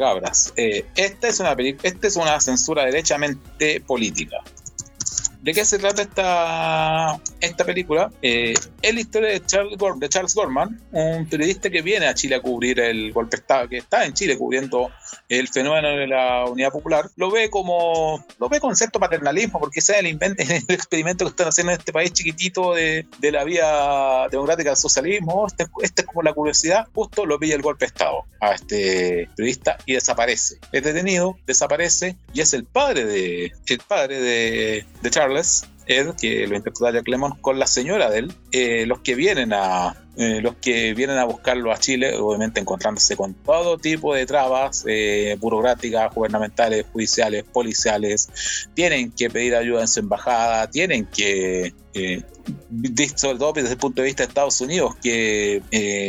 S3: Esta es una censura derechamente política. ¿De qué se trata esta película? Es la historia de Charles Gorman, un periodista que viene a Chile a cubrir el golpe de Estado, que está en Chile cubriendo el fenómeno de la Unidad Popular. Lo ve con cierto paternalismo, porque ese es el experimento que están haciendo en este país chiquitito de la vía democrática del socialismo. Este es como la curiosidad. Justo lo pilla el golpe de Estado a este periodista y desaparece. Es detenido, desaparece, y es el padre de Charles, Ed, que lo interpreta Jack Lemmon, con la señora de él, los que vienen a buscarlo a Chile, obviamente encontrándose con todo tipo de trabas burocráticas, gubernamentales, judiciales, policiales. Tienen que pedir ayuda en su embajada, tienen que, sobre todo desde el punto de vista de Estados Unidos, que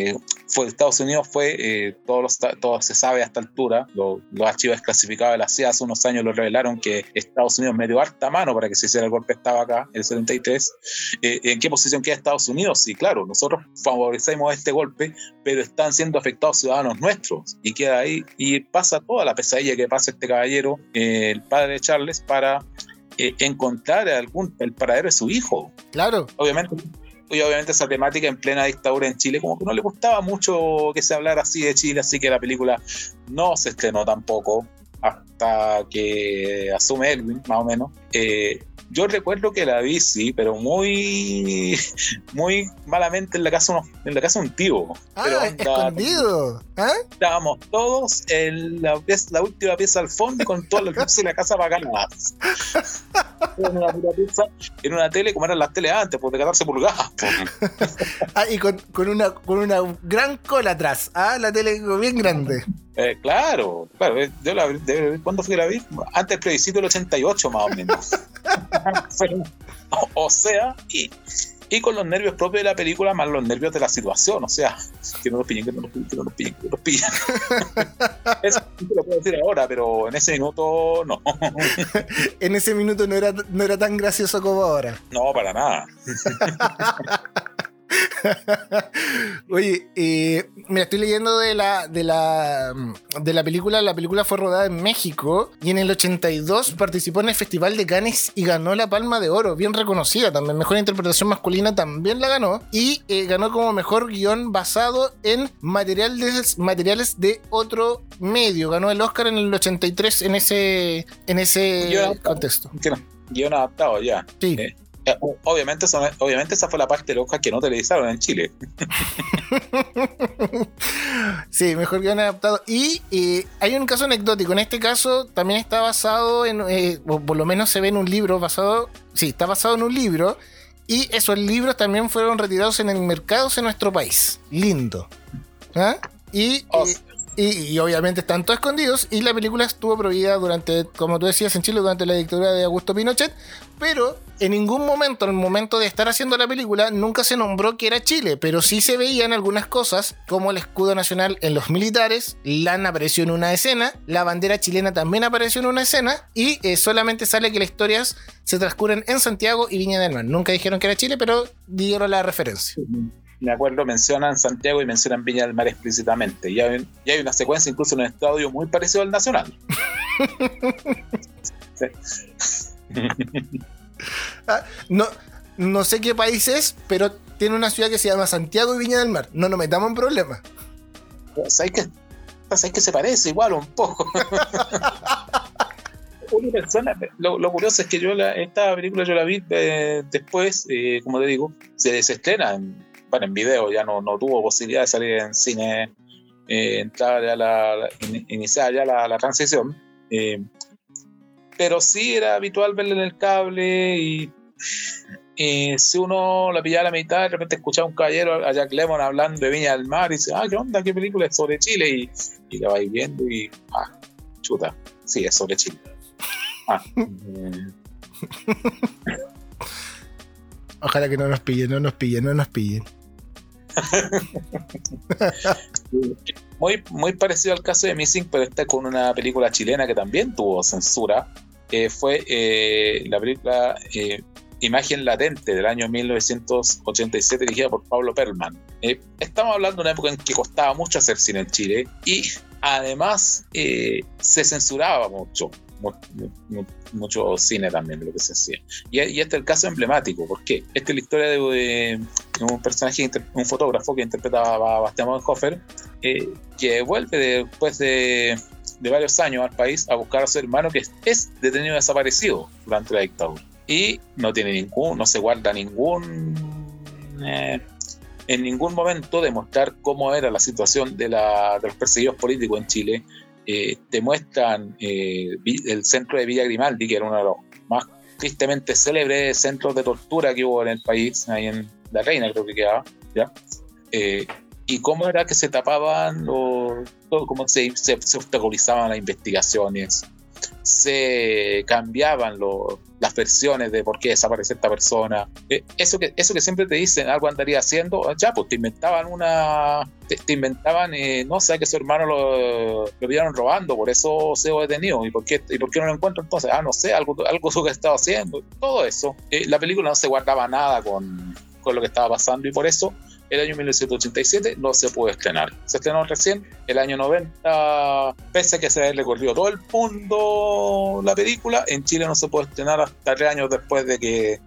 S3: todo se sabe a esta altura. Los archivos desclasificados de la CIA hace unos años lo revelaron, que Estados Unidos metió harta mano para que se hiciera el golpe de Estado acá, el 73. ¿En qué posición queda Estados Unidos? Y claro, nosotros vamos
S2: favoricemos este golpe, pero están siendo afectados ciudadanos nuestros. Y queda ahí, y pasa toda la pesadilla que pasa este caballero, el padre de Charles, para encontrar el paradero de su hijo.
S3: Claro.
S2: Obviamente esa temática en plena dictadura en Chile como que no le gustaba mucho que se hablara así de Chile, así que la película no se estrenó tampoco hasta que asume Elwin, más o menos. Yo recuerdo que la vi, sí, pero muy malamente en la casa de un tío. Pero
S3: escondido.
S2: Estábamos todos en la última pieza al fondo con todas las luces de la casa apagadas. En una tele como eran las teles antes, pues de 14 pulgadas.
S3: Y con una gran cola atrás. La tele bien grande.
S2: Claro. Yo ¿cuándo fue que la vi? Antes del plebiscito del 88, más o menos. O sea, y con los nervios propios de la película, más los nervios de la situación. O sea, que no los pillen. Eso te lo puedo decir ahora, pero en ese minuto no.
S3: En ese minuto no era tan gracioso como ahora.
S2: No, para nada.
S3: Oye, mira, estoy leyendo de la película. La película fue rodada en México y en el 82 participó en el Festival de Cannes y ganó la Palma de Oro, bien reconocida también. Mejor interpretación masculina también la ganó, y ganó como mejor guión basado en materiales de otro medio. Ganó el Oscar en el 83 en ese contexto.
S2: Guión adaptado, ya.
S3: Sí.
S2: Obviamente esa fue la parte del Oscar que no televisaron en Chile.
S3: Sí, mejor guión adaptado. Y hay un caso anecdótico. En este caso también está basado en, o por lo menos se ve en un libro basado. Sí, está basado en un libro. Y esos libros también fueron retirados en el mercado en nuestro país. Lindo. Y obviamente están todos escondidos. Y la película estuvo prohibida durante, como tú decías, en Chile durante la dictadura de Augusto Pinochet. Pero en ningún momento, en el momento de estar haciendo la película, nunca se nombró que era Chile. Pero sí se veían algunas cosas, como el escudo nacional en los militares. LAN apareció en una escena. La bandera chilena también apareció en una escena. Y solamente sale que las historias se transcurren en Santiago y Viña del Mar. Nunca dijeron que era Chile, pero dieron la referencia.
S2: Me acuerdo, mencionan Santiago y mencionan Viña del Mar explícitamente. Y hay una secuencia incluso en un estadio muy parecido al Nacional. Sí.
S3: No sé qué país es, pero tiene una ciudad que se llama Santiago y Viña del Mar. No nos metamos en problemas.
S2: ¿Sabes que se parece igual un poco? Una persona, lo curioso es que esta película yo la vi después, como te digo, se estrena en video, ya no tuvo posibilidad de salir en cine, iniciar ya la transición, pero sí era habitual verla en el cable, y si uno la pillaba a la mitad, de repente escuchaba un caballero, a Jack Lemmon, hablando de Viña del Mar, y dice, ¿qué onda? ¿Qué película es sobre Chile? Y la vais viendo y, chuta, sí, es sobre Chile.
S3: Ojalá que no nos pillen.
S2: Muy parecido al caso de Missing, pero esta con una película chilena que también tuvo censura. Fue la película Imagen Latente del año 1987, dirigida por Pablo Perlman. Estamos hablando de una época en que costaba mucho hacer cine en Chile, y además se censuraba mucho cine también de lo que se hacía. Y este es el caso emblemático. ¿Por qué? Esta es la historia de un personaje, un fotógrafo que interpretaba a Bastián Bodenhofer, que vuelve después de varios años al país a buscar a su hermano, que es detenido desaparecido durante la dictadura, y no se guarda en ningún momento demostrar cómo era la situación de los perseguidos políticos en Chile. Te muestran el centro de Villa Grimaldi, que era uno de los más tristemente célebres centros de tortura que hubo en el país, ahí en La Reina creo que quedaba, ¿ya? Y cómo era que se tapaban, cómo se obstaculizaban las investigaciones, se cambiaban las versiones de por qué desapareció esta persona. Eso que siempre te dicen, algo andaría haciendo, ya, pues te inventaban no sé, que su hermano lo vieron robando, por eso se ha detenido. ¿Y por qué no lo encuentro entonces? No sé, algo que estaba haciendo. Todo eso. La película no se guardaba nada con con lo que estaba pasando, y por eso el año 1987 no se pudo estrenar. Se estrenó recién el año 90, pese a que se había recorrido todo el mundo la película, en Chile no se pudo estrenar hasta 3 años después de que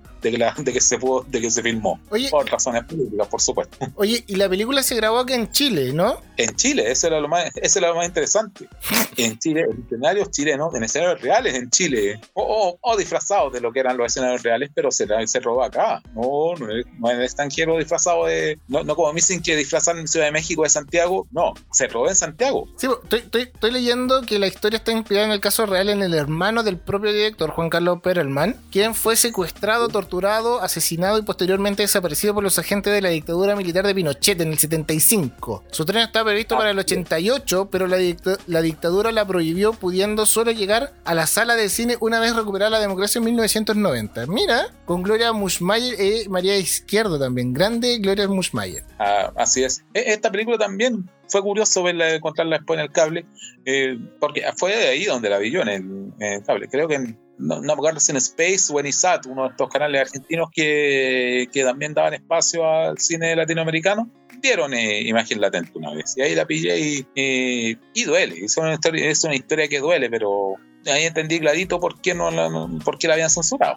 S2: se filmó.
S3: Oye,
S2: por razones políticas, por supuesto.
S3: Oye, y la película se grabó acá en Chile, ¿no?
S2: En Chile, eso era lo más interesante. En Chile, en escenarios chilenos, en escenarios reales en Chile, o disfrazados de lo que eran los escenarios reales, pero se robó acá. No en el extranjero disfrazado de... No como me dicen que disfrazan en Ciudad de México, de Santiago. No, se robó en Santiago.
S3: Sí, estoy leyendo que la historia está inspirada en el caso real en el hermano del propio director, Juan Carlos Perelman, quien fue secuestrado, torturado, asesinado y posteriormente desaparecido por los agentes de la dictadura militar de Pinochet en el 75. Su tren estaba previsto para el 88, pero la dictadura la prohibió, pudiendo solo llegar a la sala de cine una vez recuperada la democracia en 1990. Mira, con Gloria Muschmayer y María Izquierdo también. Grande Gloria Muschmayer.
S2: Así es. Esta película también fue curioso encontrarla después en el cable, porque fue de ahí donde la vi yo, en el cable. Creo que no me acuerdo si en Space o en ISAT, uno de estos canales argentinos que también daban espacio al cine latinoamericano, dieron Imagen Latente una vez, y ahí la pillé y duele. Es una historia que duele, pero ahí entendí clarito por qué la habían censurado.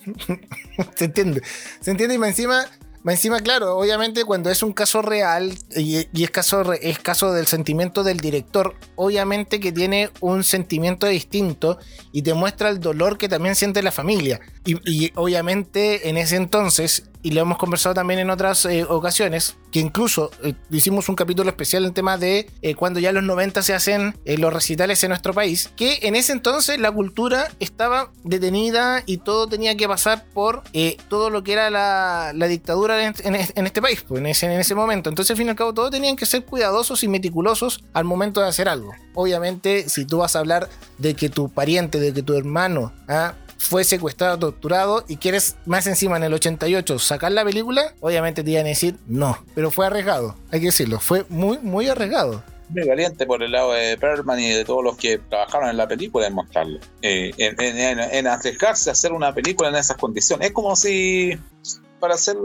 S3: Se entiende, y encima, claro, obviamente cuando es un caso real y es caso del sentimiento del director, obviamente que tiene un sentimiento distinto y te muestra el dolor que también siente la familia. Y obviamente en ese entonces, y lo hemos conversado también en otras ocasiones, que incluso hicimos un capítulo especial en tema de cuando ya en los 90 se hacen los recitales en nuestro país, que en ese entonces la cultura estaba detenida y todo tenía que pasar por todo lo que era la dictadura en este país, pues, en ese momento. Entonces al fin y al cabo todos tenían que ser cuidadosos y meticulosos al momento de hacer algo. Obviamente si tú vas a hablar de que tu pariente, de que tu hermano fue secuestrado, torturado, y quieres más encima en el 88 sacar la película, obviamente te iban a decir no, pero fue arriesgado, hay que decirlo, fue muy, muy arriesgado.
S2: Muy valiente por el lado de Perlman y de todos los que trabajaron en la película en mostrarlo, en arriesgarse a hacer una película en esas condiciones. Es como si, para hacer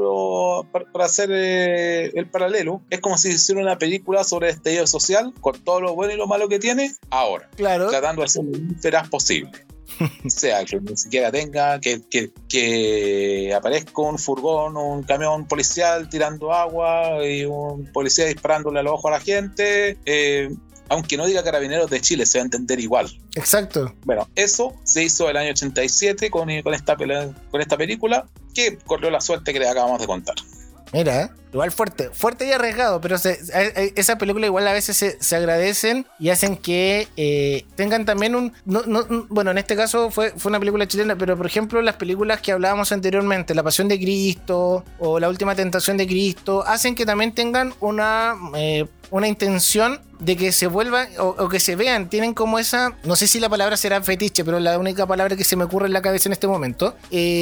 S2: el paralelo, es como si hiciera una película sobre el estallido social, con todo lo bueno y lo malo que tiene ahora,
S3: claro,
S2: tratando de hacer lo más veraz posible. O sea, que ni siquiera tenga que aparezca un furgón, un camión policial tirando agua y un policía disparándole a los ojos a la gente, aunque no diga Carabineros de Chile, se va a entender igual. Exacto. Bueno, eso se hizo el año 87 con esta película, que corrió la suerte que les acabamos de contar.
S3: Mira, igual fuerte y arriesgado, pero esa película igual a veces se agradecen y hacen que tengan también bueno, en este caso fue una película chilena, pero por ejemplo las películas que hablábamos anteriormente, La Pasión de Cristo o La Última Tentación de Cristo, hacen que también tengan una intención de que se vuelvan o que se vean, tienen como esa, no sé si la palabra será fetiche, pero la única palabra que se me ocurre en la cabeza en este momento,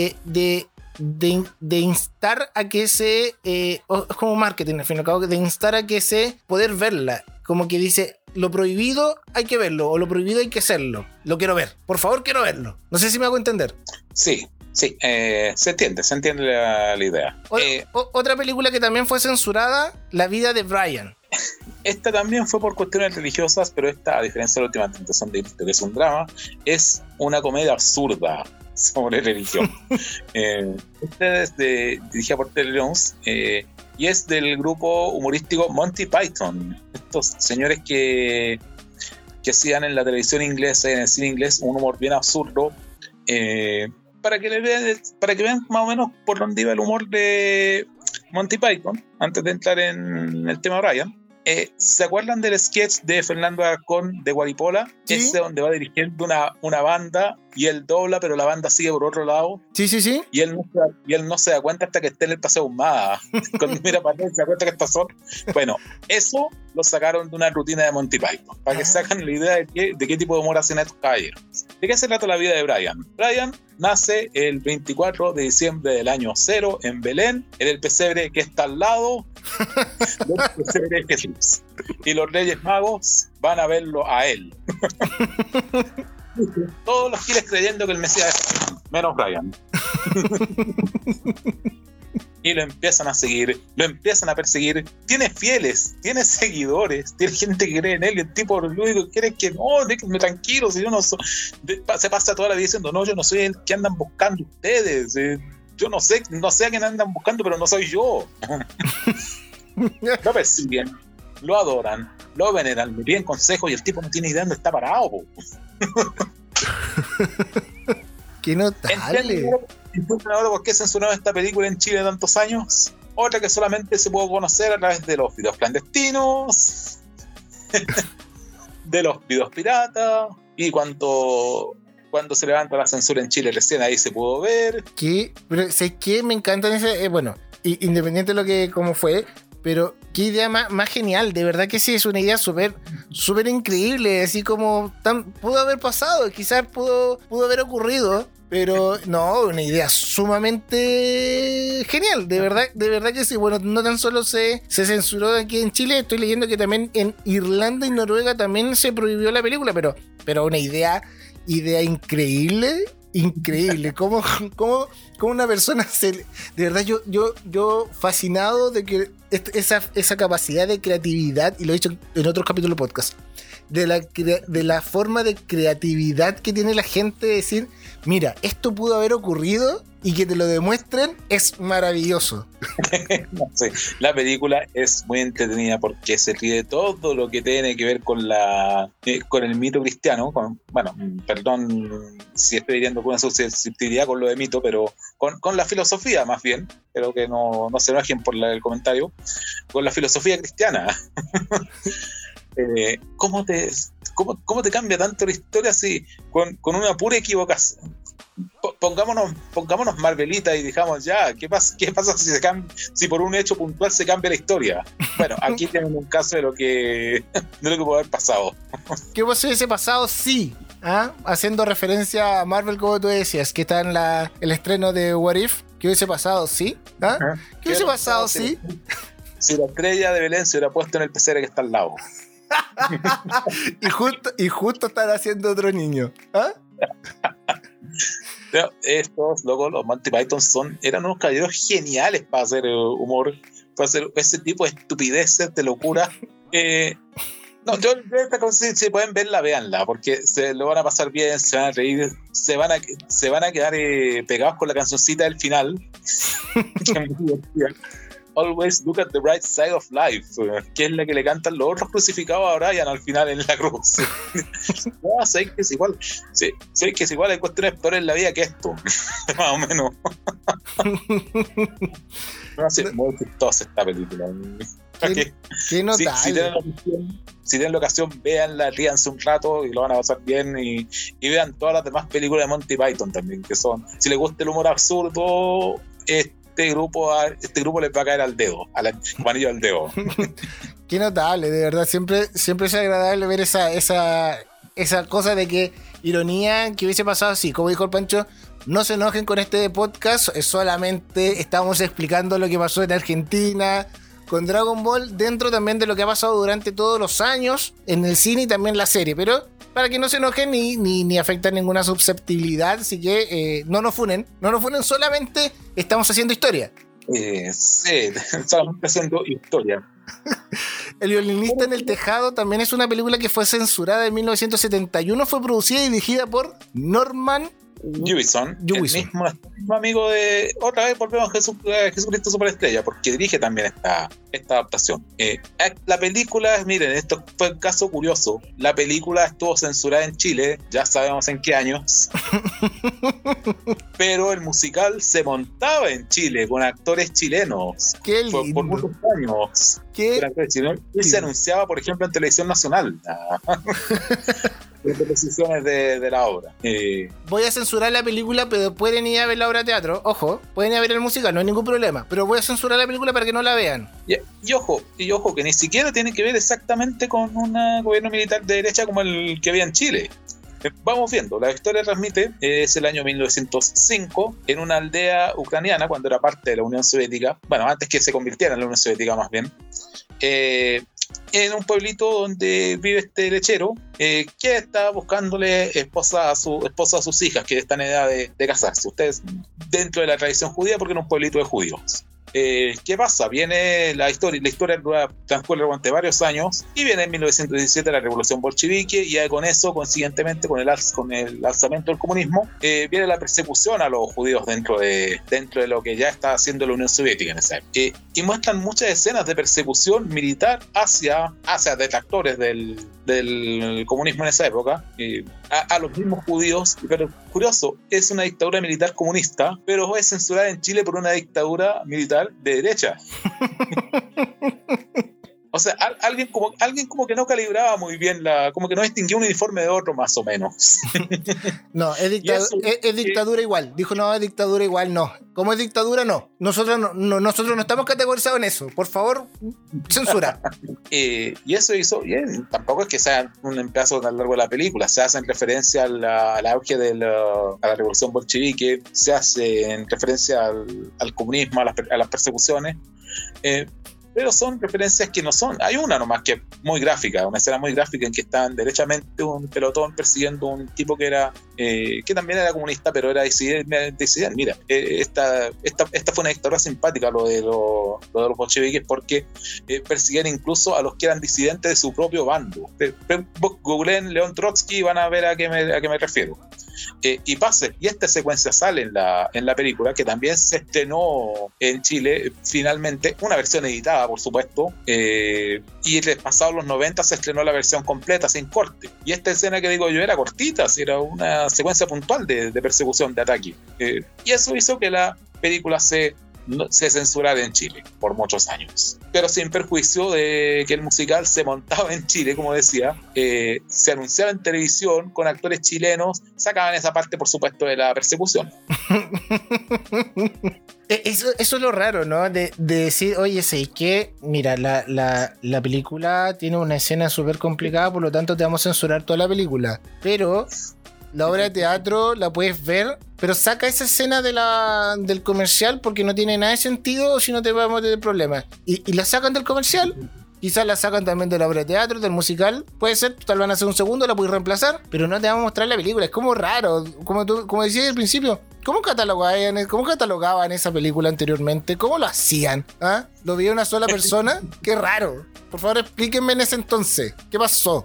S3: de instar a que es como marketing al fin y al cabo, de instar a que poder verla, como que dice, lo prohibido hay que verlo, o lo prohibido hay que hacerlo, lo quiero ver, por favor quiero verlo, no sé si me hago entender.
S2: Sí, se entiende la idea.
S3: Otra película que también fue censurada, La Vida de Brian.
S2: Esta también fue por cuestiones religiosas, pero esta, a diferencia de La Última Tentación de Cristo, que es un drama, es una comedia absurda sobre religión. Esta es dirigida por Terry Jones y es del grupo humorístico Monty Python. Estos señores que hacían en la televisión inglesa y en el cine inglés un humor bien absurdo, para que vean más o menos por dónde iba el humor de Monty Python antes de entrar en el tema Brian. ¿Se acuerdan del sketch de Fernando Alarcón de Guaripola? ¿Sí? Ese donde va dirigiendo una banda y él dobla, pero la banda sigue por otro lado.
S3: Sí.
S2: Y él no se da cuenta hasta que esté en el Paseo Ahumada. Cuando mira para él se da cuenta que está solo. Bueno, eso lo sacaron de una rutina de Monty Python, para que sacan la idea de qué tipo de humor hacen estos caballeros. ¿De qué se trata la vida de Brian? Brian nace el 24 de diciembre del año 0 en Belén, en el pesebre que está al lado del pesebre de Jesús. Y los Reyes Magos van a verlo a él. Todos los giles creyendo que el Mesías es menos Brian. y lo empiezan a seguir, lo empiezan a perseguir. Tiene fieles, tiene seguidores, tiene gente que cree en él, y el tipo lo único que quiere es que no, déjenme tranquilo, si yo no soy. Se pasa toda la vida diciendo, no, yo no soy el que andan buscando ustedes, yo no sé a quién andan buscando, pero no soy yo. Lo persiguen, lo adoran, lo veneran, le piden consejos y el tipo no tiene idea de dónde está parado.
S3: ¡Qué notable!
S2: ¿Entienden ahora por qué censuraron esta película en Chile tantos años? Otra que solamente se puede conocer a través de los videos clandestinos, de los videos piratas, y cuando se levanta la censura en Chile recién ahí se pudo ver.
S3: Pero sé que me encantan ese, bueno, independiente de lo que como fue, pero qué idea más genial, de verdad que sí, es una idea súper increíble, así como pudo haber pasado, quizás pudo haber ocurrido, pero no, una idea sumamente genial, de verdad que sí. Bueno, no tan solo se censuró aquí en Chile, estoy leyendo que también en Irlanda y Noruega también se prohibió la película, pero una idea increíble. ¿Cómo una persona de verdad, yo fascinado de que esa capacidad de creatividad, y lo he dicho en otros capítulos del podcast, de la forma de creatividad que tiene la gente de decir, mira, esto pudo haber ocurrido, y que te lo demuestren es maravilloso.
S2: No sé, la película es muy entretenida porque se ríe de todo lo que tiene que ver con el mito cristiano, perdón si estoy diciendo con una susceptibilidad con lo de mito, pero con la filosofía más bien, pero que no se enojen por el comentario, con la filosofía cristiana. ¿Cómo te cambia tanto la historia así con una pura equivocación? Pongámonos Marvelita y dijamos ya, ¿qué pasa si por un hecho puntual se cambia la historia? Bueno, aquí tenemos un caso de lo que puede haber pasado.
S3: ¿Qué hubiese pasado? Sí. Haciendo referencia a Marvel, como tú decías, que está en el estreno de What If. ¿Qué hubiese pasado? ¿Sí? ¿Qué hubiese pasado? ¿Sí?
S2: Si la estrella de Belén se hubiera puesto en el pecero que está al lado.
S3: y justo están haciendo otro niño.
S2: Pero estos locos, los Monty Python, eran unos caballeros geniales para hacer humor, para hacer ese tipo de estupideces, de locura. Yo esta cosa, si pueden verla, véanla, porque se lo van a pasar bien, se van a reír, se van a quedar pegados con la cancioncita del final. Always look at the bright side of life, que es la que le cantan los otros crucificados a Brian al final en la cruz. No, sé que es igual. Sí, sé que es igual, hay cuestiones peores en la vida que esto. Más o menos. No sé, muy chistosa esta película.
S3: Qué notable.
S2: Si tienen la ocasión, véanla, ríanse un rato y lo van a pasar bien, y vean todas las demás películas de Monty Python también, que son, si les gusta el humor absurdo, este grupo les va a caer al dedo, al manillo al dedo.
S3: Qué notable, de verdad, siempre es agradable ver esa cosa de que ironía que hubiese pasado así, como dijo el Pancho. No se enojen con este podcast, solamente estamos explicando lo que pasó en Argentina con Dragon Ball, dentro también de lo que ha pasado durante todos los años en el cine y también la serie, pero para que no se enojen ni afecten ninguna susceptibilidad, así que no nos funen, solamente estamos haciendo historia.
S2: Sí, solamente haciendo historia.
S3: El violinista en el tejado también es una película que fue censurada en 1971, fue producida y dirigida por Norman
S2: Jewison, el mismo amigo de... Otra vez volvemos a Jesucristo Superestrella, porque dirige también esta adaptación. La película, miren, esto fue un caso curioso. La película estuvo censurada en Chile, ya sabemos en qué años. Pero el musical se montaba en Chile con actores chilenos.
S3: ¡Qué lindo!
S2: Por muchos años. Y se anunciaba, por ejemplo, en Televisión Nacional. Repeticiones de la obra.
S3: Voy a censurar la película, pero pueden ir a ver la obra de teatro. Ojo, pueden ir a ver el musical, no hay ningún problema. Pero voy a censurar la película para que no la vean.
S2: Y ojo, que ni siquiera tiene que ver exactamente con un gobierno militar de derecha como el que había en Chile. Vamos viendo, la historia transmite, es el año 1905, en una aldea ucraniana, cuando era parte de la Unión Soviética, bueno, antes que se convirtiera en la Unión Soviética más bien, en un pueblito donde vive este lechero, que está buscándole esposa a sus hijas, que están en edad de casarse. Ustedes, dentro de la tradición judía, porque en un pueblito de judíos. ¿qué pasa? Viene la historia transcurre durante varios años y viene en 1917 la revolución bolchevique y con eso, consiguientemente, con el alzamiento del comunismo, viene la persecución a los judíos dentro de lo que ya está haciendo la Unión Soviética en esa época. Y muestran muchas escenas de persecución militar hacia detractores del comunismo en esa época, a los mismos judíos. Pero curioso, es una dictadura militar comunista, pero es censurada en Chile por una dictadura militar de derecha. O sea, alguien como que no calibraba muy bien, como que no distinguía un uniforme de otro, más o menos.
S3: No, es dictadura igual. Dijo, no, es dictadura igual, no. ¿Cómo es dictadura? No. Nosotros no estamos categorizados en eso. Por favor, censura.
S2: Y eso hizo, tampoco es que sea un pedazo tan largo de la película, se hace en referencia al auge de a la revolución bolchevique, se hace en referencia al comunismo, a las persecuciones. Pero son referencias que no son. Hay una nomás que es muy gráfica, una escena muy gráfica en que están derechamente un pelotón persiguiendo un tipo que era que también era comunista, pero era disidente. Mira, esta fue una dictadura simpática, lo de los bolcheviques, porque persiguían incluso a los que eran disidentes de su propio bando. Googleen León Trotsky y van a ver a qué me refiero. Y esta secuencia sale en la película, que también se estrenó en Chile finalmente, una versión editada por supuesto, y pasados los 90 se estrenó la versión completa sin corte, y esta escena que digo yo era cortita, era una secuencia puntual de persecución, de ataque, y eso hizo que la película se censurara en Chile por muchos años, pero sin perjuicio de que el musical se montaba en Chile, como decía, se anunciaba en televisión con actores chilenos, sacaban esa parte por supuesto de la persecución.
S3: Eso es lo raro, ¿no? De decir, oye, sé que, mira, la película tiene una escena súper complicada, por lo tanto te vamos a censurar toda la película, pero la obra de teatro la puedes ver, pero saca esa escena del comercial porque no tiene nada de sentido, o si no te vamos a tener problemas. Y la sacan del comercial, quizás la sacan también de la obra de teatro, del musical, puede ser, tal van a hacer un segundo, la puedes reemplazar, pero no te vamos a mostrar la película. Es como raro, como decías al principio, ¿cómo catalogaban esa película anteriormente? ¿Cómo lo hacían? ¿Ah? ¿Lo veía una sola persona? Qué raro. Por favor, explíquenme en ese entonces, ¿qué pasó?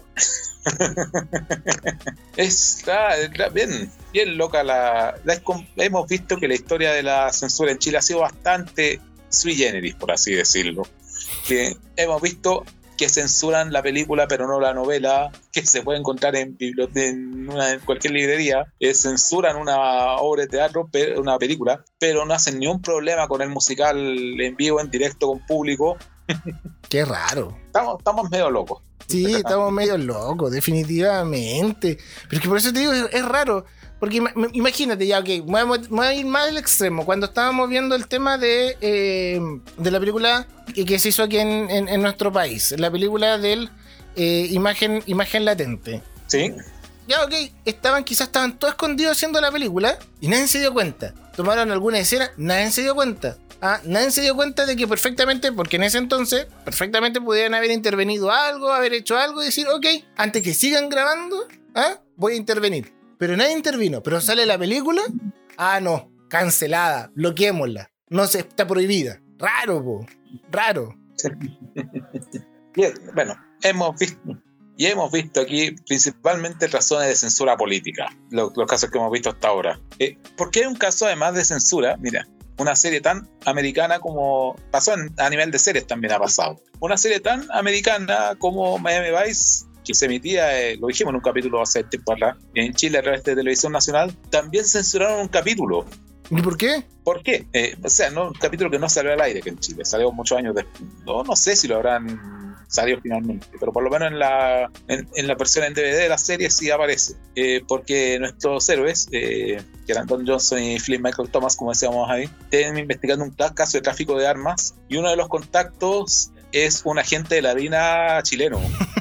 S2: Está bien loca hemos visto que la historia de la censura en Chile ha sido bastante sui generis, por así decirlo, que hemos visto que censuran la película pero no la novela, que se puede encontrar en cualquier librería, censuran una obra de teatro, una película, pero no hacen ni un problema con el musical en vivo, en directo, con público.
S3: Qué raro.
S2: Estamos medio locos.
S3: Sí, estamos medio locos, definitivamente. Pero es que por eso te digo, es raro. Porque imagínate, ya, ok, voy a ir más al extremo. Cuando estábamos viendo el tema de la película que se hizo aquí en nuestro país, la película del imagen latente.
S2: Sí.
S3: Ya, ok, quizás estaban todos escondidos haciendo la película y nadie se dio cuenta. Tomaron alguna escena, nadie se dio cuenta. Nadie se dio cuenta de que perfectamente, porque en ese entonces perfectamente pudieran haber intervenido algo, haber hecho algo y decir, ok, antes que sigan grabando, voy a intervenir. Pero nadie intervino, pero sale la película, no, cancelada, bloqueémosla, no se está prohibida. Raro, raro.
S2: Bien, bueno, hemos visto aquí principalmente razones de censura política, los casos que hemos visto hasta ahora. ¿Por qué hay un caso además de censura? Mira, una serie tan americana como pasó a nivel de series, también ha pasado. Una serie tan americana como Miami Vice, que se emitía, lo dijimos en un capítulo hace tiempo atrás, en Chile a través de Televisión Nacional, también censuraron un capítulo.
S3: ¿Y por qué?
S2: ¿Por qué? No, un capítulo que no salió al aire, que en Chile salió muchos años después. No sé si lo habrán salido finalmente, pero por lo menos en la versión en DVD de la serie sí aparece, porque nuestros héroes, que eran Don Johnson y Flynn Michael Thomas, como decíamos ahí, están investigando un caso de tráfico de armas, y uno de los contactos es un agente de la DINA chileno.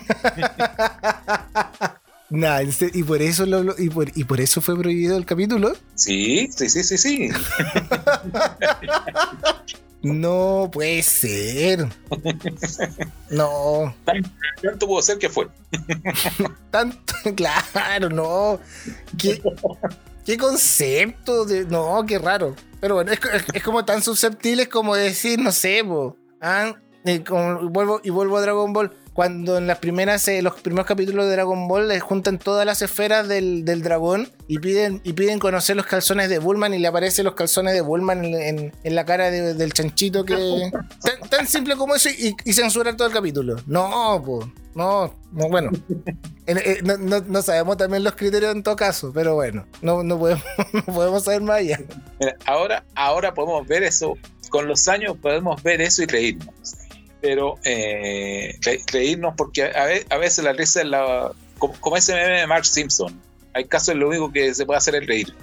S3: ¿Y por eso y por eso fue prohibido el capítulo?
S2: Sí.
S3: No puede ser. No.
S2: Tanto pudo ser que fue.
S3: Tanto, claro, no. ¿Qué concepto? No, qué raro. Pero bueno, es como tan susceptible como decir, no sé, vuelvo a Dragon Ball. Cuando en los primeros capítulos de Dragon Ball les juntan todas las esferas del dragón y piden conocer los calzones de Bulma y le aparecen los calzones de Bulma en la cara del chanchito, que tan simple como eso, y censurar todo el capítulo. No, bueno. No sabemos también los criterios en todo caso, pero bueno, no podemos saber más allá.
S2: Mira, ahora podemos ver eso, con los años podemos ver eso y reírnos. Pero reírnos, porque a veces la risa es como ese meme de Mark Simpson. Hay casos en lo único que se puede hacer es reír.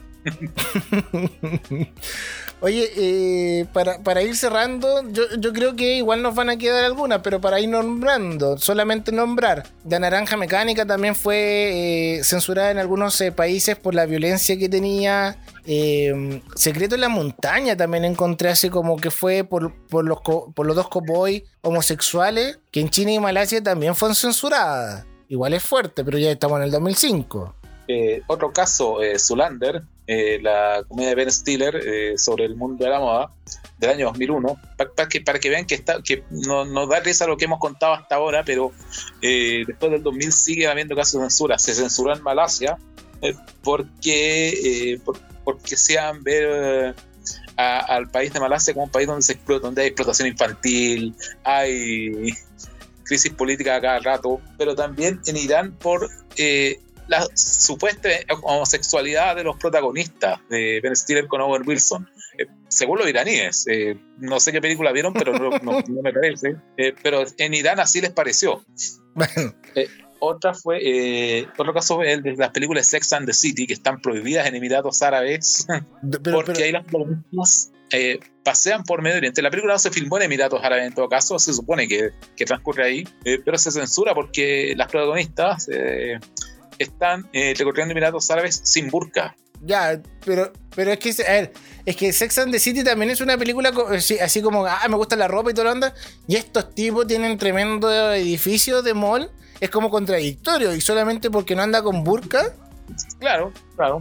S3: Oye, para ir cerrando, yo creo que igual nos van a quedar algunas, pero para ir nombrando, solamente nombrar. La Naranja Mecánica también fue censurada en algunos países por la violencia que tenía. Secreto en la Montaña también encontré así como que fue por los dos cowboys homosexuales, que en China y Malasia también fueron censuradas. Igual es fuerte, pero ya estamos en el 2005.
S2: Otro caso, Zoolander, la comedia de Ben Stiller sobre el mundo de la moda del año 2001, para que vean que no da risa lo que hemos contado hasta ahora, pero después del 2000 sigue habiendo casos de censura. Se censuró en Malasia porque sean ver al país de Malasia como un país donde hay explotación infantil, hay crisis política a cada rato, pero también en Irán por la supuesta homosexualidad de los protagonistas de Ben Stiller con Owen Wilson. Según los iraníes, no sé qué película vieron, pero no me parece, pero en Irán así les pareció. Bueno. Otro caso fue el de las películas Sex and the City, que están prohibidas en Emiratos Árabes, porque ahí las protagonistas pasean por Medio Oriente. La película no se filmó en Emiratos Árabes en todo caso, se supone que transcurre ahí, pero se censura porque las protagonistas están recorriendo Emiratos Árabes sin burka.
S3: Ya, pero es que, a ver, es que Sex and the City también es una película así como, me gusta la ropa y toda la onda, y estos tipos tienen tremendo edificio de mall. Es como contradictorio, y solamente porque no anda con burka.
S2: Claro.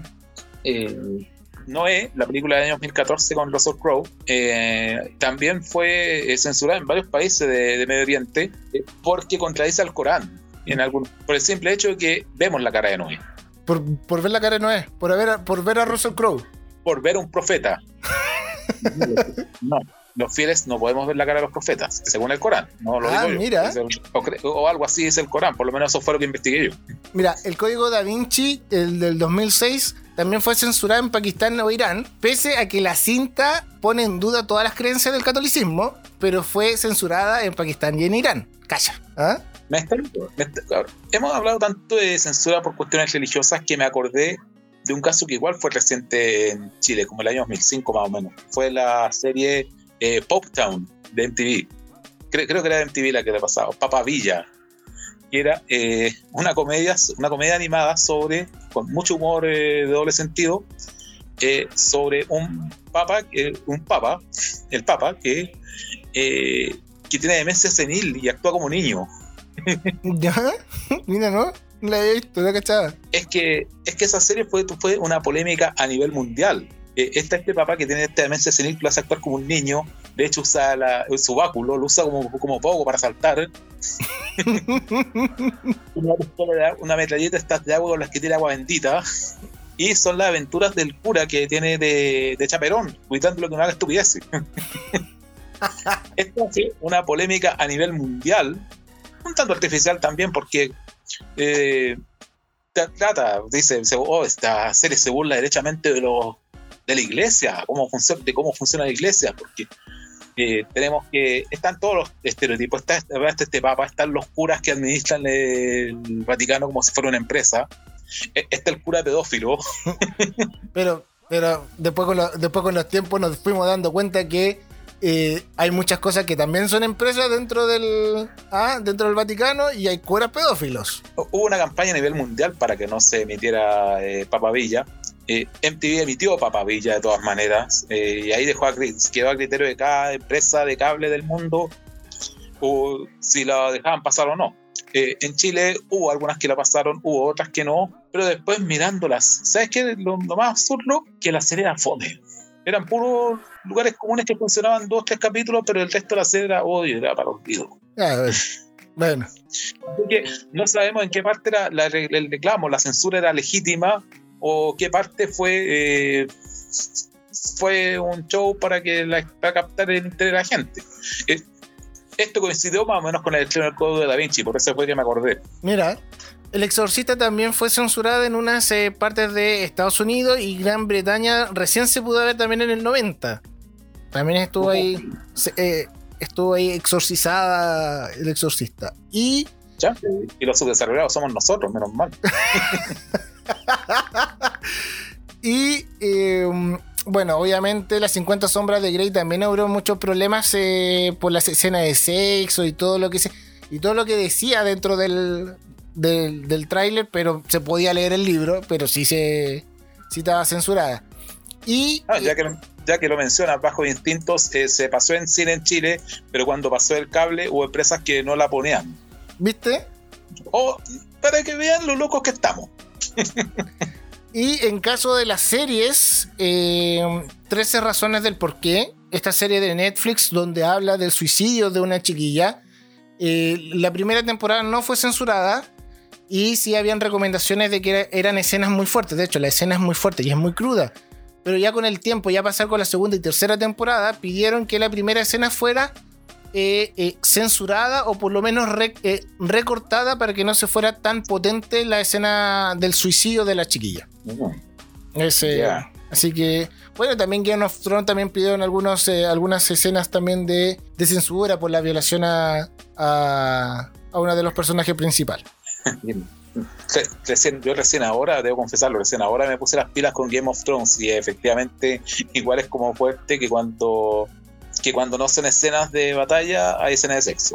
S2: Noé, la película del año 2014 con Russell Crowe, también fue censurada en varios países de Medio Oriente porque contradice al Corán, por el simple hecho de que vemos la cara de Noé.
S3: Por ver la cara de Noé, por ver a Russell Crowe.
S2: Por ver a un profeta. No. Los fieles no podemos ver la cara de los profetas, según el Corán. No lo digo yo.
S3: Mira.
S2: O algo así es el Corán, por lo menos eso fue lo que investigué yo.
S3: Mira, el Código Da Vinci, el del 2006, también fue censurado en Pakistán o Irán, pese a que la cinta pone en duda todas las creencias del catolicismo, pero fue censurada en Pakistán y en Irán. Calla. ¿Ah?
S2: Hemos hablado tanto de censura por cuestiones religiosas que me acordé de un caso que igual fue reciente en Chile, como el año 2005 más o menos. Fue la serie Poptown de MTV. Creo que era de MTV la que le pasaba, Papavilla, que era una comedia animada con mucho humor de doble sentido, sobre el papa que tiene demencia senil y actúa como niño.
S3: ¿Ya? Mira, ¿no? No la he visto, no cachaba.
S2: Es que esa serie fue una polémica a nivel mundial. Este papá que tiene esta demencia senil lo hace actuar como un niño. De hecho usa su báculo, lo usa como poco para saltar. una metralleta estas de agua con las que tiene agua bendita. Y son las aventuras del cura que tiene de chaperón, cuidándolo que no haga estupidez. Esto es una polémica a nivel mundial, un tanto artificial también, porque dice, esta serie se burla derechamente de la iglesia, de cómo funciona la iglesia, porque tenemos que están todos los estereotipos, está este papa, están los curas que administran el Vaticano como si fuera una empresa, está el cura pedófilo.
S3: pero después con los tiempos nos fuimos dando cuenta que hay muchas cosas que también son empresas dentro del Vaticano, y hay curas pedófilos.
S2: Hubo una campaña a nivel mundial para que no se emitiera Papavilla. MTV emitió Papavilla de todas maneras, y ahí quedó a criterio de cada empresa de cable del mundo o si la dejaban pasar o no. En Chile hubo algunas que la pasaron, hubo otras que no, pero después mirándolas, ¿sabes qué? Lo más absurdo, que la serie era fome. Eran puros lugares comunes que funcionaban 2 o 3 capítulos, pero el resto de la serie era odio, era para olvido.
S3: Bueno.
S2: Porque no sabemos en qué parte era el reclamo, la censura era legítima o qué parte fue un show para captar el interés de la gente. Esto coincidió más o menos con el estreno del Código de Da Vinci, por eso fue que me acordé.
S3: Mira, El Exorcista también fue censurada en unas partes de Estados Unidos y Gran Bretaña recién se pudo ver también en el 90. También estuvo ahí exorcizada El Exorcista. Y
S2: los subdesarrollados somos nosotros, menos mal.
S3: Y bueno, obviamente las 50 sombras de Grey también hubo muchos problemas por las escenas de sexo y todo lo que decía dentro del tráiler, pero se podía leer el libro, pero sí estaba censurada. Y
S2: ya que lo mencionas, Bajo Instintos se pasó en cine en Chile, pero cuando pasó el cable hubo empresas que no la ponían.
S3: ¿Viste?
S2: Para que vean lo locos que estamos.
S3: Y en caso de las series, 13 razones del porqué, esta serie de Netflix donde habla del suicidio de una chiquilla, la primera temporada no fue censurada y sí habían recomendaciones de que eran escenas muy fuertes. De hecho, la escena es muy fuerte y es muy cruda, pero ya con el tiempo, ya pasar con la segunda y tercera temporada, pidieron que la primera escena fuera censurada o por lo menos recortada para que no se fuera tan potente la escena del suicidio de la chiquilla. Así que bueno, también Game of Thrones también pidieron algunas escenas también de censura por la violación a uno de los personajes principales.
S2: Yo recién ahora, debo confesarlo, recién ahora me puse las pilas con Game of Thrones y efectivamente igual es como fuerte que cuando no hacen escenas de batalla hay escenas de sexo.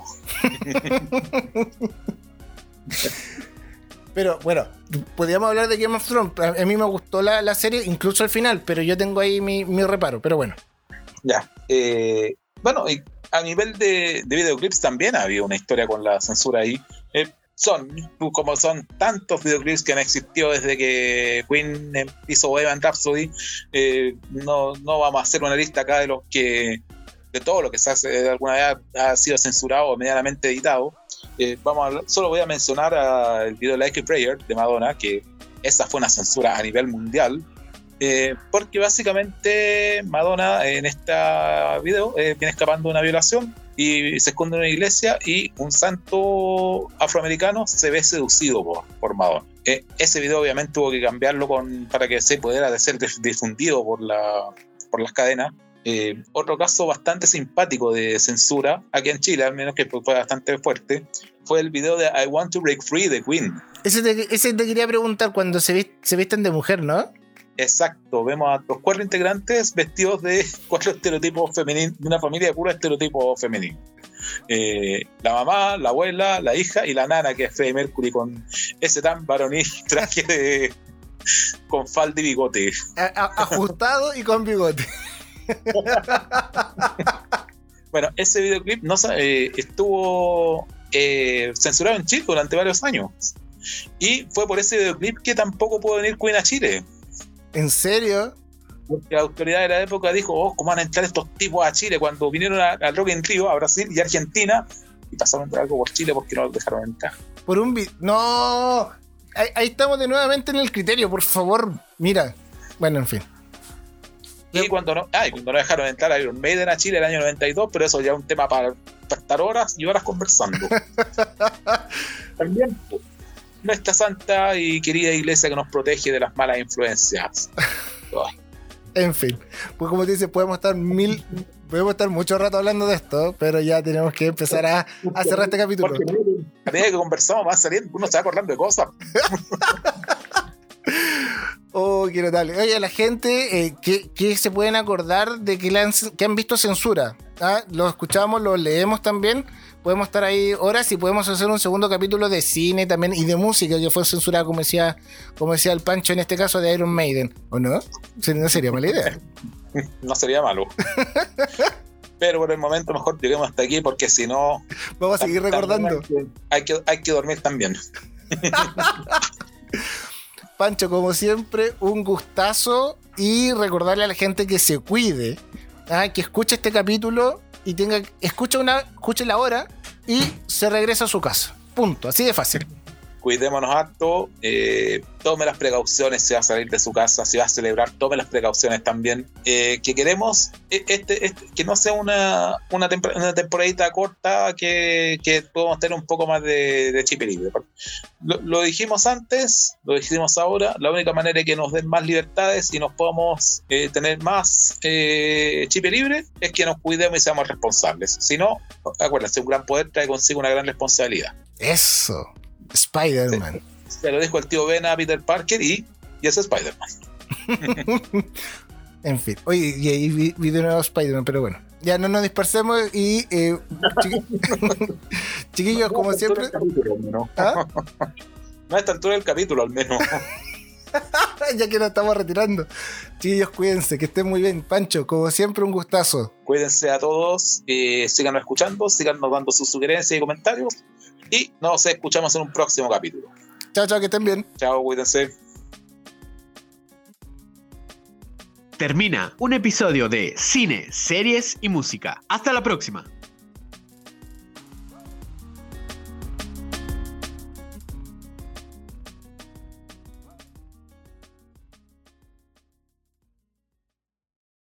S3: Pero bueno, podríamos hablar de Game of Thrones. A mí me gustó la serie, incluso al final, pero yo tengo ahí mi reparo, pero bueno.
S2: Ya. Bueno, y a nivel de videoclips también había una historia con la censura ahí. Son tantos videoclips que han existido desde que Queen hizo Bohemian Rhapsody. No vamos a hacer una lista acá de todo lo que se hace, alguna vez ha sido censurado o medianamente editado. Solo voy a mencionar el video Like a Prayer de Madonna, que esa fue una censura a nivel mundial, porque básicamente Madonna en este video viene escapando de una violación y se esconde en una iglesia y un santo afroamericano se ve seducido por Madonna. Ese video obviamente tuvo que cambiarlo para que se pudiera ser difundido por las cadenas. Otro caso bastante simpático de censura, aquí en Chile al menos, que fue bastante fuerte, fue el video de I Want to Break Free de Queen.
S3: Ese te quería preguntar, cuando se visten de mujer, ¿no?
S2: Exacto, vemos a los 4 integrantes vestidos de 4 estereotipos femeninos, de una familia de puros estereotipos femeninos. La mamá, la abuela, la hija y la nana, que es Freddie Mercury, con ese tan varonil traje con falda y bigote.
S3: Ajustado y con bigote.
S2: Bueno, ese videoclip estuvo censurado en Chile durante varios años y fue por ese videoclip que tampoco pudo venir Queen a Chile.
S3: ¿En serio?
S2: Porque la autoridad de la época dijo, ¿cómo van a entrar estos tipos a Chile? Cuando vinieron al Rock in Rio, a Brasil y Argentina, y pasaron por algo por Chile porque no los dejaron entrar.
S3: Por un no, ahí estamos de nuevamente en el criterio, por favor, mira. Bueno, en fin.
S2: Y cuando no dejaron entrar a Iron Maiden a Chile el año 92, pero eso ya es un tema para estar horas y horas conversando. También nuestra santa y querida iglesia que nos protege de las malas influencias.
S3: En fin, pues como te dices, podemos estar mucho rato hablando de esto, pero ya tenemos que empezar a cerrar este capítulo.
S2: Porque a medida que conversamos va saliendo, uno se va acordando de cosas.
S3: Oh, qué notable. Oye, la gente que se pueden acordar de que han visto censura. Lo escuchamos, lo leemos también. Podemos estar ahí horas y podemos hacer un segundo capítulo de cine también y de música que fue censurada, como decía el Pancho, en este caso de Iron Maiden. ¿O no? No sería mala idea.
S2: No sería malo. Pero por el momento mejor lleguemos hasta aquí, porque si no...
S3: Vamos a seguir recordando.
S2: Hay que dormir también.
S3: Pancho, como siempre, un gustazo y recordarle a la gente que se cuide, que escuche este capítulo y escuche la hora y se regresa a su casa. Punto, así de fácil.
S2: Cuidémonos harto, tome las precauciones si va a salir de su casa, si va a celebrar, tome las precauciones también. Que queremos que no sea una temporadita corta, que podamos tener un poco más de chip libre. Lo dijimos antes, lo dijimos ahora, la única manera de que nos den más libertades y nos podamos tener más chip libre es que nos cuidemos y seamos responsables. Si no, acuérdense, un gran poder trae consigo una gran responsabilidad.
S3: Eso. Spider-Man.
S2: Se lo dijo el tío Ben a Peter Parker y es Spider-Man.
S3: En fin. Oye, y vi de nuevo Spider-Man, pero bueno. Ya no nos dispersemos y chiquillos, como siempre.
S2: No a esta altura del capítulo, al menos.
S3: Ya que nos estamos retirando. Chiquillos, cuídense, que estén muy bien. Pancho, como siempre, un gustazo.
S2: Cuídense a todos, síganos escuchando, síganos dando sus sugerencias y comentarios. Y nos escuchamos en un próximo capítulo.
S3: Chao, que estén bien.
S2: Chao, cuídense.
S1: Termina un episodio de Cine, Series y Música. Hasta la próxima.